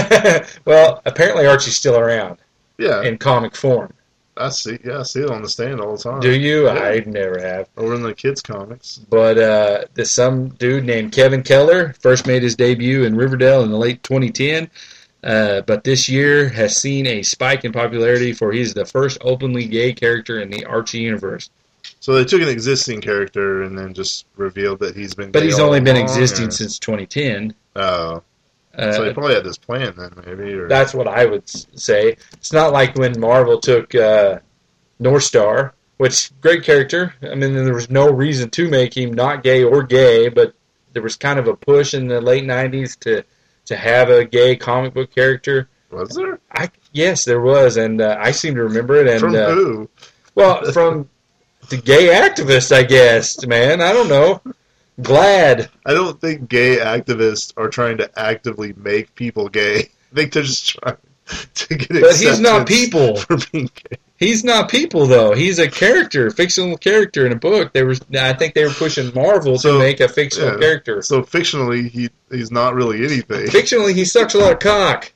Speaker 1: Well, apparently Archie's still around
Speaker 2: Yeah,
Speaker 1: in comic form.
Speaker 2: I see. Yeah, I see it on the stand all the time.
Speaker 1: Do you?
Speaker 2: Yeah.
Speaker 1: I never have.
Speaker 2: Over in the kids' comics.
Speaker 1: But uh, there's some dude named Kevin Keller first made his debut in Riverdale in the late twenty ten. Uh, but this year has seen a spike in popularity for he's the first openly gay character in the Archie universe.
Speaker 2: So they took an existing character and then just revealed that he's been.
Speaker 1: But
Speaker 2: gay
Speaker 1: he's
Speaker 2: all
Speaker 1: only been
Speaker 2: along,
Speaker 1: existing
Speaker 2: or-
Speaker 1: since twenty ten.
Speaker 2: Oh,
Speaker 1: Uh,
Speaker 2: so they probably had this plan then, maybe. Or
Speaker 1: That's what I would s- say. It's not like when Marvel took uh, North Star, which great character. I mean, there was no reason to make him not gay or gay, but there was kind of a push in the late nineties to to have a gay comic book character.
Speaker 2: was there?
Speaker 1: I yes, there was, and uh, I seem to remember it. And
Speaker 2: From
Speaker 1: uh,
Speaker 2: who?
Speaker 1: well, from the gay activist, I guess. Man, I don't know. Glad.
Speaker 2: I don't think gay activists are trying to actively make people gay. I think they're just trying to get
Speaker 1: But he's not
Speaker 2: acceptance
Speaker 1: people.
Speaker 2: for being gay.
Speaker 1: He's not people though. He's a character, fictional character in a book. They were, I think, they were pushing Marvel
Speaker 2: So,
Speaker 1: to make a fictional
Speaker 2: yeah.
Speaker 1: character.
Speaker 2: So fictionally, he he's not really anything.
Speaker 1: Fictionally, he sucks a lot of cock,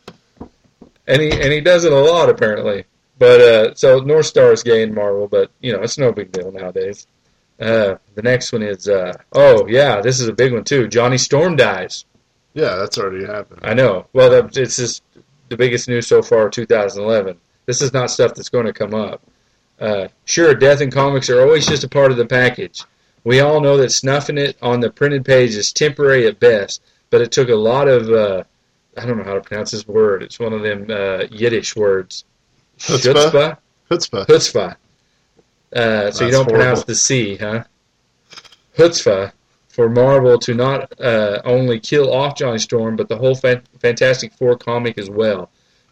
Speaker 1: and he and he does it a lot apparently. But uh, so North Star is gay in Marvel, but you know it's no big deal nowadays. Uh, the next one is uh, oh yeah, this is a big one too. Johnny Storm dies.
Speaker 2: Yeah, that's already happened.
Speaker 1: I know. Well, that, it's just the biggest news so far, two thousand eleven. This is not stuff that's going to come up. Uh, sure, death in comics are always just a part of the package. We all know that snuffing it on the printed page is temporary at best, but it took a lot of, uh, I don't know how to pronounce this word. It's one of them uh, Yiddish words.
Speaker 2: Chutzpah?
Speaker 1: Chutzpah?
Speaker 2: Chutzpah.
Speaker 1: Chutzpah. Uh, so you
Speaker 2: That's
Speaker 1: don't pronounce
Speaker 2: horrible.
Speaker 1: the C, huh? Chutzpah. For Marvel to not uh, only kill off Johnny Storm, but the whole fan- Fantastic Four comic as well.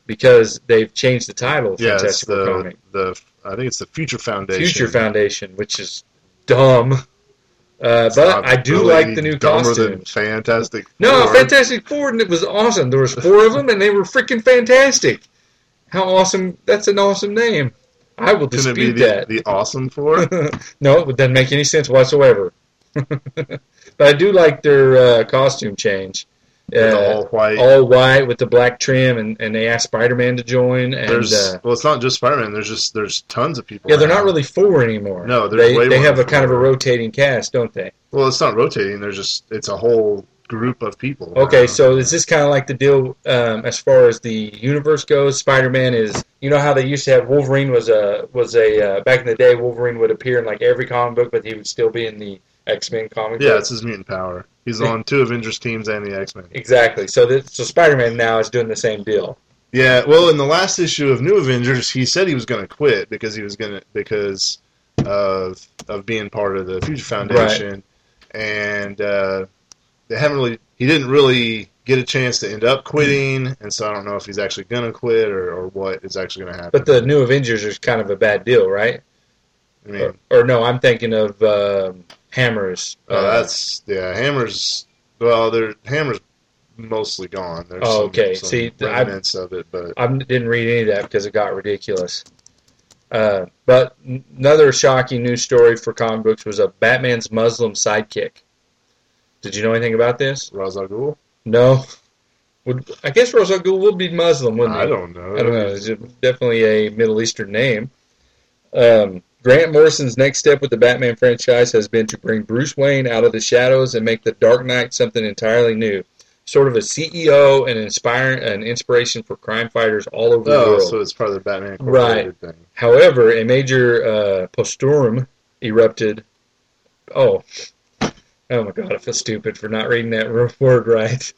Speaker 1: because they've changed the title of
Speaker 2: Yeah, it's
Speaker 1: Fantastic Four
Speaker 2: the,
Speaker 1: comic.
Speaker 2: the I think it's the Future Foundation.
Speaker 1: Future Foundation, which is dumb. Uh,
Speaker 2: It's
Speaker 1: but
Speaker 2: not
Speaker 1: I do
Speaker 2: really
Speaker 1: like the new
Speaker 2: dumber than
Speaker 1: costumes.
Speaker 2: Fantastic Four.
Speaker 1: No, Fantastic Four, and it was awesome. There was four of them, and they were freaking fantastic. How awesome! That's an awesome name. I will
Speaker 2: Couldn't it
Speaker 1: dispute
Speaker 2: be the,
Speaker 1: that.
Speaker 2: the Awesome Four?
Speaker 1: No, it doesn't make any sense whatsoever. But I do like their uh, costume change.
Speaker 2: With
Speaker 1: Uh,
Speaker 2: all white.
Speaker 1: all white with the black trim, and, and they asked Spider-Man to join. And
Speaker 2: There's
Speaker 1: uh,
Speaker 2: well, it's not just Spider-Man. There's just there's tons of people.
Speaker 1: yeah, they're
Speaker 2: now.
Speaker 1: not really four anymore.
Speaker 2: No, there's
Speaker 1: they
Speaker 2: way
Speaker 1: they
Speaker 2: more
Speaker 1: have a
Speaker 2: than
Speaker 1: kind of a
Speaker 2: four.
Speaker 1: rotating cast, don't they?
Speaker 2: Well, it's not rotating. There's just it's a whole group of people.
Speaker 1: Okay,
Speaker 2: now.
Speaker 1: so is this kind of like the deal um, as far as the universe goes? Spider-Man is, you know how they used to have Wolverine was a was a uh, back in the day. Wolverine would appear in like every comic book, but he would still be in the X-Men comic
Speaker 2: Yeah,
Speaker 1: book.
Speaker 2: it's his mutant power. He's on two Avengers teams and the X-Men.
Speaker 1: Exactly. So this, so Spider-Man now is doing the same deal.
Speaker 2: Yeah, well, in the last issue of New Avengers, he said he was going to quit because he was going to because of of being part of the Future Foundation, and uh, they haven't really. He didn't really get a chance to end up quitting, and so I don't know if he's actually going to quit or, or what is actually going to happen.
Speaker 1: But the New Avengers is kind of a bad deal, right?
Speaker 2: I mean,
Speaker 1: Or, or no, I'm thinking of um Hammer's.
Speaker 2: oh,
Speaker 1: uh,
Speaker 2: that's yeah. Hammer's well, their Hammer's mostly gone. There's
Speaker 1: Oh,
Speaker 2: some,
Speaker 1: okay.
Speaker 2: some
Speaker 1: See, I-
Speaker 2: remnants of it, but
Speaker 1: I didn't read any of that because it got ridiculous. Uh, but n- another shocking news story for comic books was a Batman's Muslim sidekick. Did you know anything about this?
Speaker 2: Ra's al Ghul.
Speaker 1: No. Would I guess Ra's al Ghul would be Muslim, wouldn't he?
Speaker 2: I don't know.
Speaker 1: I don't know. It's definitely a Middle Eastern name. Um, Grant Morrison's next step with the Batman franchise has been to bring Bruce Wayne out of the shadows and make the Dark Knight something entirely new. Sort of a C E O and inspire an inspiration for crime fighters all over the
Speaker 2: Oh,
Speaker 1: world.
Speaker 2: so it's part of the Batman Incorporated thing.
Speaker 1: However, a major uh, poststorm erupted. Oh, oh my God! I feel stupid for not reading that r- word right.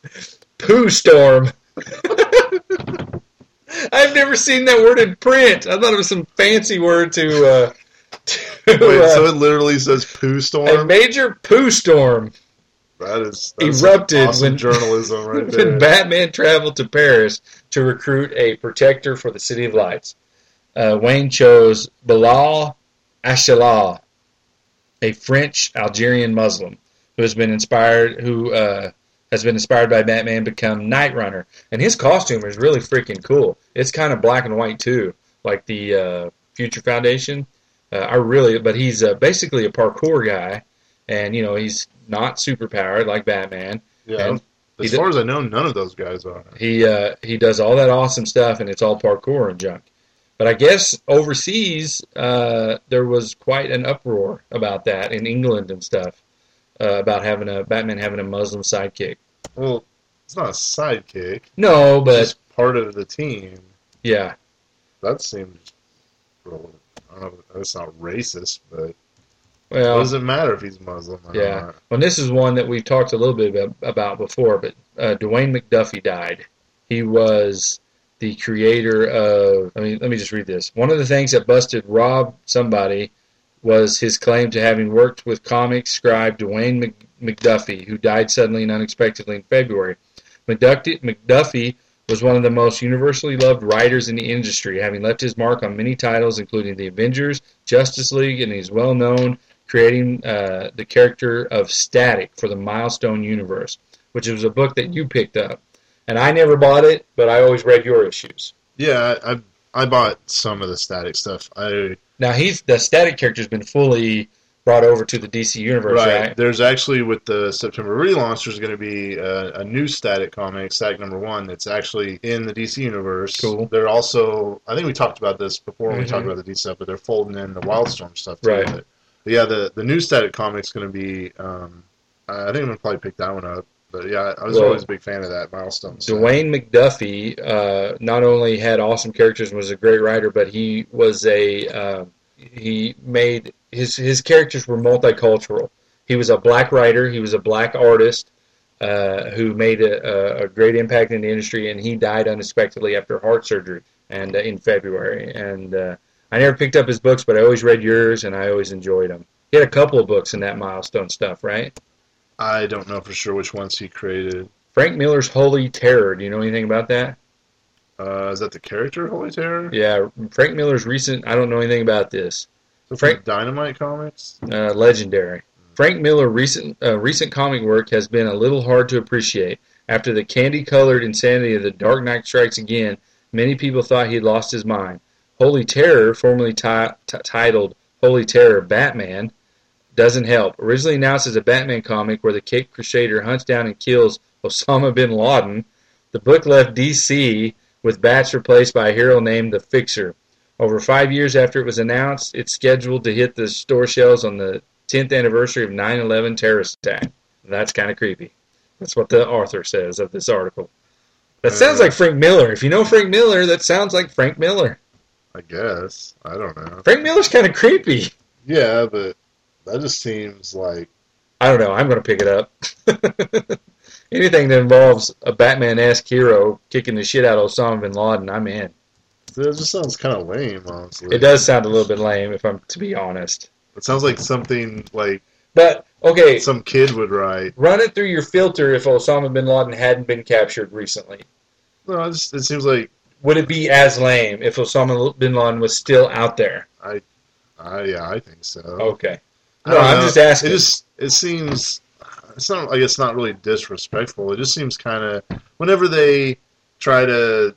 Speaker 1: Poo storm. I've never seen that word in print. I thought it was some fancy word to. Uh, to
Speaker 2: Wait,
Speaker 1: uh,
Speaker 2: so it literally says poo
Speaker 1: a
Speaker 2: storm?
Speaker 1: major poo storm
Speaker 2: That is that's
Speaker 1: erupted
Speaker 2: awesome
Speaker 1: when
Speaker 2: journalism right
Speaker 1: when
Speaker 2: there.
Speaker 1: Batman traveled to Paris to recruit a protector for the City of Lights. Uh, Wayne chose Bilal Ashalah, a French Algerian Muslim who has been inspired who uh, has been inspired by Batman to become Night Runner, and his costume is really freaking cool. It's kind of black and white too, like the uh, Future Foundation. Uh, I really, but he's uh, basically a parkour guy, and you know he's not superpowered like Batman.
Speaker 2: Yeah.
Speaker 1: And
Speaker 2: As
Speaker 1: he
Speaker 2: far
Speaker 1: d-
Speaker 2: as I know, none of those guys are.
Speaker 1: He uh, he does all that awesome stuff, and it's all parkour and junk. But I guess overseas, uh, there was quite an uproar about that in England and stuff, uh, about having a Batman having a Muslim sidekick.
Speaker 2: Well, it's not a sidekick.
Speaker 1: No,
Speaker 2: It's
Speaker 1: but
Speaker 2: just part of the team.
Speaker 1: yeah,
Speaker 2: That seems. Well, I don't know. That's not racist, but
Speaker 1: well,
Speaker 2: what does it matter if he's Muslim or
Speaker 1: yeah.
Speaker 2: not?
Speaker 1: Well, this is one that we've talked a little bit about, about before, but uh, Dwayne McDuffie died. He was the creator of. I mean, let me just read this. One of the things that busted Rob somebody was his claim to having worked with comic scribe Dwayne Mc, McDuffie, who died suddenly and unexpectedly in February. McDuffie, McDuffie was one of the most universally loved writers in the industry, having left his mark on many titles, including The Avengers, Justice League, and he's well known creating uh, the character of Static for the Milestone universe, which was a book that you picked up. And I never bought it, but I always read your issues.
Speaker 2: Yeah, I, I I bought some of the Static stuff. I
Speaker 1: Now, he's the Static character's been fully brought over to the D C universe,
Speaker 2: right.
Speaker 1: right?
Speaker 2: There's actually with the September relaunch, there's going to be a, a new Static comic, Static number one, that's actually in the D C universe.
Speaker 1: Cool.
Speaker 2: They're also, I think we talked about this before when
Speaker 1: Mhm.
Speaker 2: we talked about the D C stuff, but they're folding in the Wildstorm stuff too.
Speaker 1: Right.
Speaker 2: But, but yeah, the the new Static comic's going to be. Um, I think I'm going to probably pick that one up. But yeah, I was
Speaker 1: Well,
Speaker 2: always a big fan of that Milestone stuff.
Speaker 1: Dwayne McDuffie uh, not only had awesome characters and was a great writer, but he was a uh, he made his his characters were multicultural. He was a black writer. He was a black artist uh, who made a, a great impact in the industry, and he died unexpectedly after heart surgery and uh, in February. And uh, I never picked up his books, but I always read yours, and I always enjoyed them. He had a couple of books in that Milestone stuff, right?
Speaker 2: I don't know for sure which ones he created.
Speaker 1: Frank Miller's Holy Terror. Do you know anything about that?
Speaker 2: Uh, is that the character Holy Terror?
Speaker 1: Yeah, Frank Miller's recent. I don't know anything about this.
Speaker 2: So
Speaker 1: Frank
Speaker 2: from Dynamite Comics?
Speaker 1: uh, legendary. Frank Miller recent uh, recent comic work has been a little hard to appreciate. After the candy-colored insanity of The Dark Knight Strikes Again, many people thought he'd lost his mind. Holy Terror, formerly ti- t- titled Holy Terror Batman, doesn't help. Originally announced as a Batman comic where the Caped Crusader hunts down and kills Osama bin Laden, the book left D C with Bats replaced by a hero named the Fixer. Over five years after it was announced, it's scheduled to hit the store shelves on the tenth anniversary of nine eleven terrorist attack. That's kind of creepy. That's what the author says of this article. That sounds
Speaker 2: Uh,
Speaker 1: like Frank Miller. If you know Frank Miller, that sounds like Frank Miller.
Speaker 2: I guess. I don't know.
Speaker 1: Frank Miller's kind of creepy.
Speaker 2: Yeah, but that just seems like...
Speaker 1: I don't know. I'm going to pick it up. Anything that involves a Batman-esque hero kicking the shit out of Osama bin Laden, I'm in.
Speaker 2: It just sounds kind of lame, honestly.
Speaker 1: It does sound a little bit lame, if I'm to be honest.
Speaker 2: It sounds like something like
Speaker 1: But, okay,
Speaker 2: some kid would write.
Speaker 1: run it through your filter if Osama bin Laden hadn't been captured recently.
Speaker 2: No, it, just, it seems like...
Speaker 1: Would it be as lame if Osama bin Laden was still out there?
Speaker 2: I, I yeah, I think so.
Speaker 1: Okay.
Speaker 2: I
Speaker 1: No,
Speaker 2: don't
Speaker 1: I'm
Speaker 2: know.
Speaker 1: just asking.
Speaker 2: It just it seems it's not. I guess not really disrespectful. It just seems kind of whenever they try to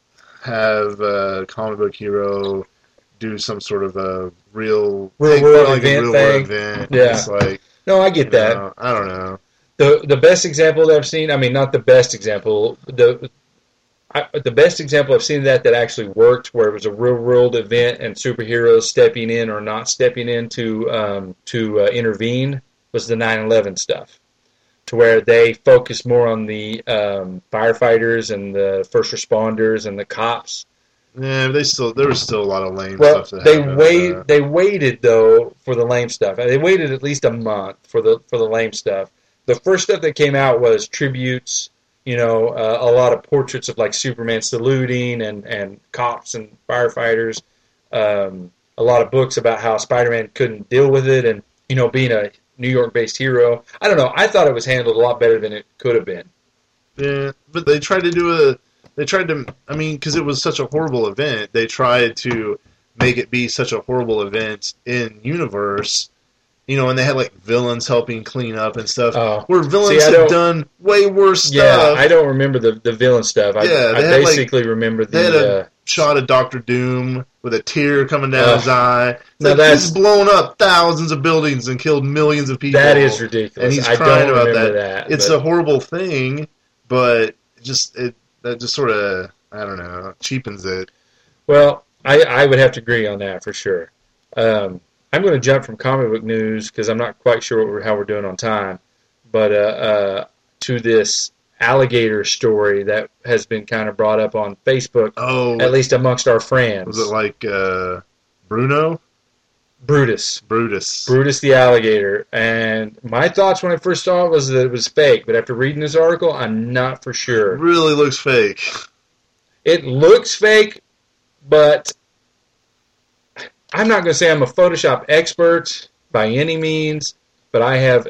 Speaker 2: have a comic book hero do some sort of a real
Speaker 1: Real
Speaker 2: thing,
Speaker 1: world
Speaker 2: like
Speaker 1: event
Speaker 2: a real
Speaker 1: thing.
Speaker 2: world event.
Speaker 1: Yeah.
Speaker 2: It's like
Speaker 1: No, I get
Speaker 2: you
Speaker 1: that.
Speaker 2: know, I don't know.
Speaker 1: The the best example that I've seen, I mean, not the best example, the I, the best example I've seen of that that actually worked, where it was a real world event and superheroes stepping in or not stepping in to um, to uh, intervene, was the nine eleven stuff, to where they focused more on the um, firefighters and the first responders and the cops.
Speaker 2: Yeah, they still there was still a lot of lame
Speaker 1: Well,
Speaker 2: stuff. That
Speaker 1: they
Speaker 2: happened
Speaker 1: wait.
Speaker 2: with that.
Speaker 1: They waited though for the lame stuff. They waited at least a month for the for the lame stuff. The first stuff that came out was tributes. You know, uh, a lot of portraits of like Superman saluting and, and cops and firefighters. Um, a lot of books about how Spider-Man couldn't deal with it, and you know, being a New York-based hero. I don't know. I thought it was handled a lot better than it could have been.
Speaker 2: Yeah, but they tried to do a. They tried to. I mean, because it was such a horrible event, they tried to make it be such a horrible event in universe. You know, and they had like villains helping clean up and stuff.
Speaker 1: Oh.
Speaker 2: Where villains
Speaker 1: See, I
Speaker 2: have
Speaker 1: don't-
Speaker 2: done way worse
Speaker 1: Yeah,
Speaker 2: stuff.
Speaker 1: I don't remember the, the villain stuff. I,
Speaker 2: Yeah,
Speaker 1: I
Speaker 2: they had, like-
Speaker 1: basically remember
Speaker 2: they had
Speaker 1: the.
Speaker 2: a
Speaker 1: Uh,
Speaker 2: shot of Doctor Doom with a tear coming down
Speaker 1: Ugh.
Speaker 2: his eye. It's
Speaker 1: Now
Speaker 2: like
Speaker 1: that's-
Speaker 2: he's blown up thousands of buildings and killed millions of people.
Speaker 1: that is ridiculous.
Speaker 2: And he's
Speaker 1: I
Speaker 2: crying
Speaker 1: don't
Speaker 2: about
Speaker 1: remember
Speaker 2: that.
Speaker 1: that.
Speaker 2: It's
Speaker 1: but-
Speaker 2: a horrible thing, but just it that just sort of I don't know cheapens it.
Speaker 1: Well, I, I would have to agree on that for sure. Um, I'm going to jump from comic book news because I'm not quite sure what we're, how we're doing on time, but uh, uh, to this alligator story that has been kind of brought up on Facebook,
Speaker 2: Oh,
Speaker 1: at least amongst our friends.
Speaker 2: was it like uh, Bruno?
Speaker 1: Brutus.
Speaker 2: Brutus.
Speaker 1: Brutus the alligator. And my thoughts when I first saw it was that it was fake, but after reading this article, I'm not for sure.
Speaker 2: Really looks fake.
Speaker 1: It looks fake, but I'm not going to say I'm a Photoshop expert by any means, but I have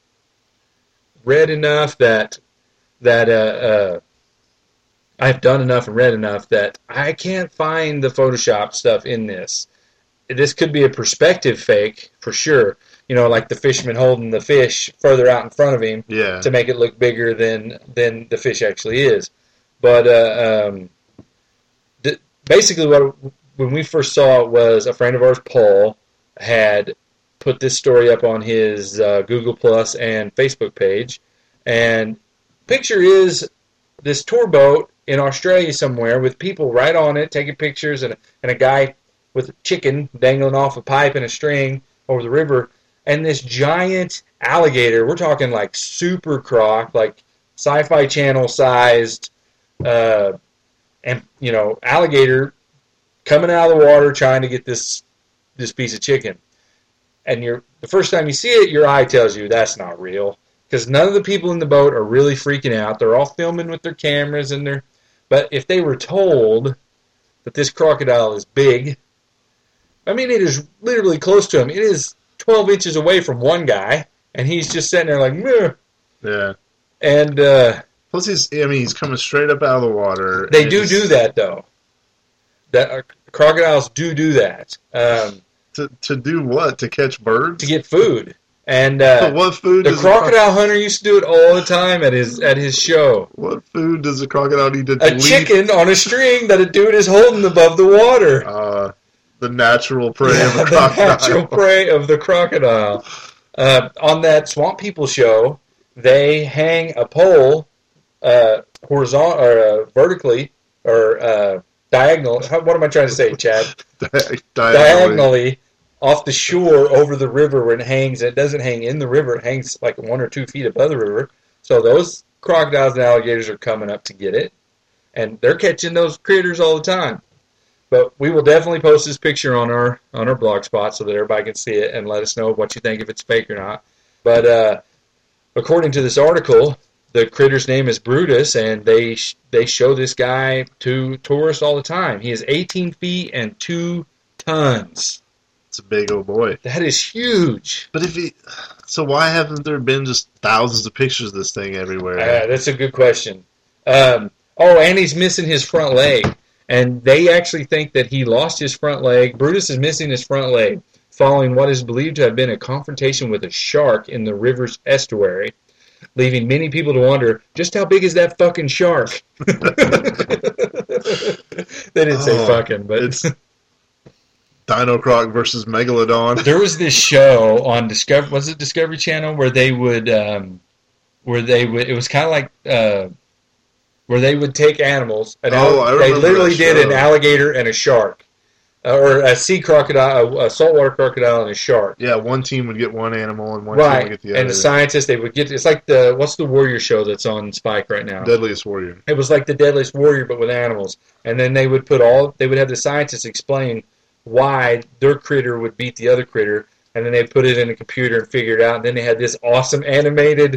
Speaker 1: read enough that that uh, uh, I've done enough and read enough that I can't find the Photoshop stuff in this. This could be a perspective fake for sure. You know, like the fisherman holding the fish further out in front of him
Speaker 2: Yeah.
Speaker 1: to make it look bigger than than the fish actually is. But uh, um, th- basically, what when we first saw it was a friend of ours, Paul, had put this story up on his uh, Google Plus and Facebook page, and picture is this tour boat in Australia somewhere with people right on it taking pictures, and and a guy with a chicken dangling off a pipe and a string over the river, and this giant alligator. We're talking like super croc, like Sci-Fi Channel sized, uh, and you know, alligator coming out of the water trying to get this this piece of chicken. And you're the first time you see it, your eye tells you that's not real, because none of the people in the boat are really freaking out. They're all filming with their cameras and their. But if they were told that this crocodile is big, I mean, it is literally close to him. It is twelve inches away from one guy, and he's just sitting there like, meh.
Speaker 2: Yeah.
Speaker 1: And uh,
Speaker 2: Plus, he's, I mean, he's coming straight up out of the water.
Speaker 1: They do do that, though. That uh, crocodiles do do that. Um,
Speaker 2: to to do what? To catch birds?
Speaker 1: To get food. And uh,
Speaker 2: what food?
Speaker 1: The crocodile a, hunter used to do it all the time at his at his show.
Speaker 2: What food does a crocodile need to?
Speaker 1: A chicken on a string that a dude is holding above the water.
Speaker 2: Uh, the natural prey
Speaker 1: yeah,
Speaker 2: of the crocodile.
Speaker 1: The natural prey of the crocodile. Uh, on that Swamp People show, they hang a pole uh, horizontal or uh, vertically or uh, diagonal. How, what am I trying to say, Chad?
Speaker 2: Diagonally.
Speaker 1: Diagonally off the shore over the river where it hangs. It doesn't hang in the river. It hangs like one or two feet above the river. So those crocodiles and alligators are coming up to get it. And they're catching those critters all the time. But we will definitely post this picture on our on our blog spot so that everybody can see it and let us know what you think, if it's fake or not. But uh, according to this article, the critter's name is Brutus, and they sh- they show this guy to tourists all the time. He is eighteen feet and two tons.
Speaker 2: It's a big old boy.
Speaker 1: That is huge.
Speaker 2: But if he, so why haven't there been just thousands of pictures of this thing everywhere?
Speaker 1: Uh, that's a good question. Um, oh, and he's missing his front leg. And they actually think that he lost his front leg. Brutus is missing his front leg following what is believed to have been a confrontation with a shark in the river's estuary, leaving many people to wonder, just how big is that fucking shark? They didn't say
Speaker 2: oh,
Speaker 1: fucking, but...
Speaker 2: It's Dino Croc versus Megalodon.
Speaker 1: There was this show on Discovery, was it Discovery Channel, where they would, um, where they would, it was kind of like... Uh, where they would take animals, and
Speaker 2: oh, I
Speaker 1: they literally did
Speaker 2: show.
Speaker 1: an alligator and a shark, uh, or a sea crocodile, a, a saltwater crocodile and a shark.
Speaker 2: Yeah, one team would get one animal, and one
Speaker 1: right.
Speaker 2: team would get the other.
Speaker 1: And the scientists, they would get, it's like the, what's the warrior show that's on Spike right now?
Speaker 2: Deadliest Warrior.
Speaker 1: It was like the Deadliest Warrior, but with animals. And then they would put all, they would have the scientists explain why their critter would beat the other critter, and then they'd put it in a computer and figure it out, and then they had this awesome animated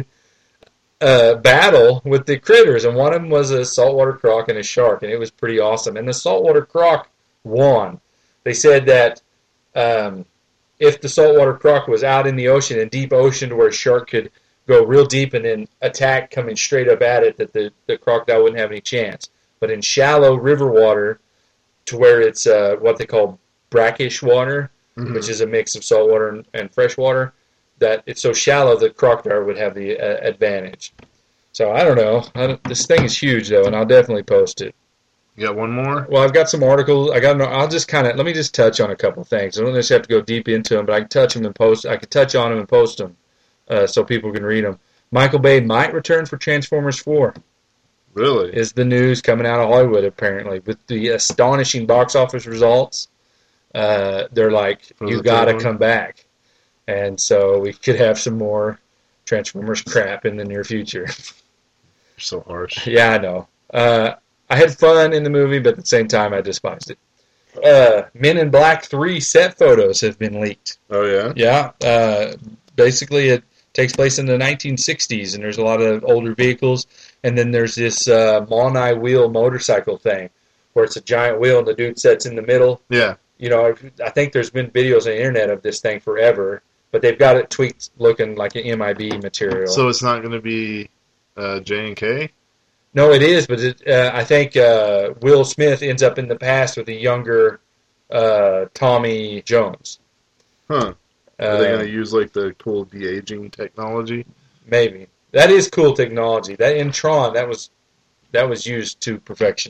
Speaker 1: Uh, battle with the critters, and one of them was a saltwater croc and a shark, and it was pretty awesome. And the saltwater croc won. They said that um, if the saltwater croc was out in the ocean, in deep ocean, to where a shark could go real deep and then attack coming straight up at it, that the, the crocodile wouldn't have any chance. But in shallow river water, to where it's uh, what they call brackish water, mm-hmm. which is a mix of saltwater and, and fresh water, that it's so shallow that crocodile would have the uh, advantage. So I don't know. I don't, this thing is huge though, and I'll definitely post it.
Speaker 2: You got one more?
Speaker 1: Well, I've got some articles. I got. I'll just kind of let me just touch on a couple of things. I don't necessarily have to go deep into them, but I can touch them and post. I can touch on them and post them, uh, so people can read them. Michael Bay might return for Transformers four.
Speaker 2: Really?
Speaker 1: Is the news coming out of Hollywood apparently with the astonishing box office results? Uh, they're like,
Speaker 2: For
Speaker 1: you
Speaker 2: the
Speaker 1: got to
Speaker 2: third one?
Speaker 1: come back. And so we could have some more Transformers crap in the near future.
Speaker 2: You're so harsh.
Speaker 1: Yeah, I know. Uh, I had fun in the movie, but at the same time, I despised it. Uh, Men in Black three set photos have been leaked.
Speaker 2: Oh, yeah?
Speaker 1: Yeah. Uh, basically, it takes place in the nineteen sixties, and there's a lot of older vehicles. And then there's this uh, Maunai wheel motorcycle thing, where it's a giant wheel, and the dude sits in the middle.
Speaker 2: Yeah.
Speaker 1: You know, I think there's been videos on the internet of this thing forever. But they've got it tweaked looking like an M I B material.
Speaker 2: So it's not going to be uh, J and K?
Speaker 1: No, it is, but it, uh, I think uh, Will Smith ends up in the past with a younger uh, Tommy Jones.
Speaker 2: Huh. Are
Speaker 1: Uh,
Speaker 2: they going to use like the cool de-aging technology?
Speaker 1: Maybe. That is cool technology. That in Tron, that was that was used to perfection.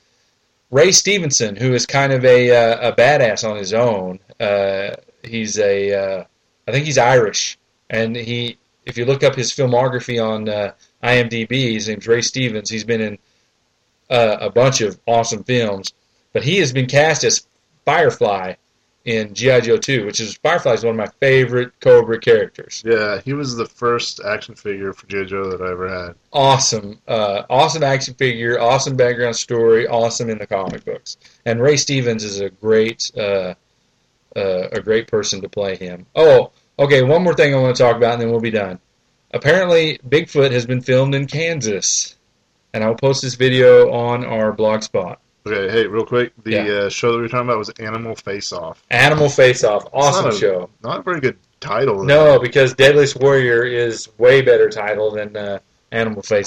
Speaker 1: Ray Stevenson, who is kind of a uh, a badass on his own, uh, he's a uh, I think he's Irish, and he if you look up his filmography on uh, IMDb, his name's Ray Stevens. He's been in uh, a bunch of awesome films, but he has been cast as Firefly in G I. Joe two, which is Firefly is one of my favorite Cobra characters.
Speaker 2: Yeah, he was the first action figure for G I. Joe that I ever had.
Speaker 1: Awesome, uh, awesome action figure, awesome background story, awesome in the comic books. And Ray Stevens is a great, uh, uh, a great person to play him. Oh, okay. One more thing I want to talk about, and then we'll be done. Apparently, Bigfoot has been filmed in Kansas, and I'll post this video on our blog spot.
Speaker 2: Okay, hey, real quick, the
Speaker 1: Yeah.
Speaker 2: uh, show that we were talking about was Animal Face Off.
Speaker 1: Animal Face Off, awesome
Speaker 2: not a,
Speaker 1: show.
Speaker 2: Not a very good title.
Speaker 1: No, because Deadliest Warrior is way better title than uh, Animal Face Off.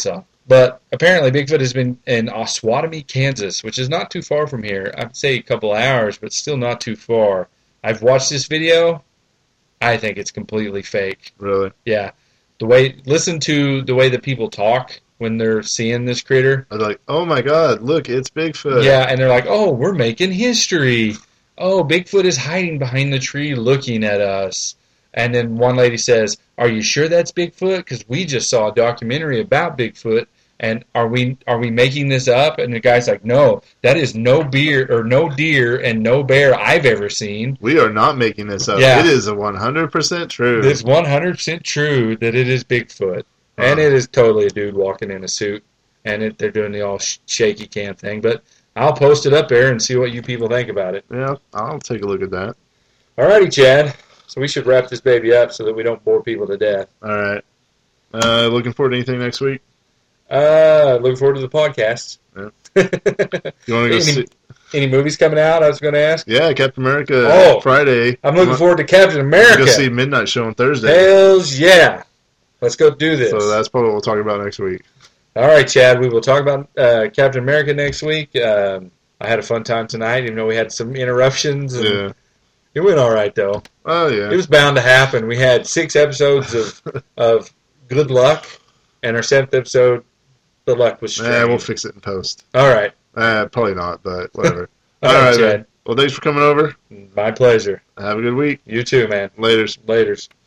Speaker 1: But apparently Bigfoot has been in Osawatomie, Kansas, which is not too far from here. I'd say a couple hours, but still not too far. I've watched this video. I think it's completely fake.
Speaker 2: Really?
Speaker 1: Yeah. The way, listen to the way that people talk when they're seeing this critter.
Speaker 2: I'm like, oh my God, look, it's Bigfoot.
Speaker 1: Yeah, and they're like, oh, we're making history. Oh, Bigfoot is hiding behind the tree looking at us. And then one lady says, are you sure that's Bigfoot? Because we just saw a documentary about Bigfoot, and are we are we making this up? And the guy's like, no, that is no beer or no deer and no bear I've ever seen.
Speaker 2: We are not making this up.
Speaker 1: Yeah.
Speaker 2: It is a one hundred percent true.
Speaker 1: It's one hundred percent true that it is Bigfoot. And it is totally a dude walking in a suit, and it, they're doing the all sh- shaky cam thing. But I'll post it up there and see what you people think about it.
Speaker 2: Yeah, I'll take a look at that.
Speaker 1: Alrighty, Chad. So we should wrap this baby up so that we don't bore people to death.
Speaker 2: All right. Uh, looking forward to anything next week?
Speaker 1: Uh, looking forward to the podcast.
Speaker 2: Yeah. You want to go
Speaker 1: any,
Speaker 2: see?
Speaker 1: any movies coming out? I was going to ask.
Speaker 2: Yeah, Captain America
Speaker 1: Oh,
Speaker 2: Friday.
Speaker 1: I'm looking
Speaker 2: I'm
Speaker 1: forward to Captain America.
Speaker 2: Go see Midnight Show on Thursday.
Speaker 1: Hells yeah. Let's go do this.
Speaker 2: So that's probably what we'll talk about next week.
Speaker 1: All right, Chad. We will talk about uh, Captain America next week. Um, I had a fun time tonight, even though we had some interruptions. And
Speaker 2: Yeah.
Speaker 1: It went all right, though.
Speaker 2: Oh, yeah.
Speaker 1: It was bound to happen. We had six episodes of of good luck, and our seventh episode, the luck was strange.
Speaker 2: Yeah, we'll fix it in post.
Speaker 1: All right.
Speaker 2: Uh, probably not, but whatever.
Speaker 1: All right, Chad.
Speaker 2: man. Well, thanks for coming over.
Speaker 1: My pleasure.
Speaker 2: Have a good week.
Speaker 1: You too, man.
Speaker 2: Laters.
Speaker 1: Laters.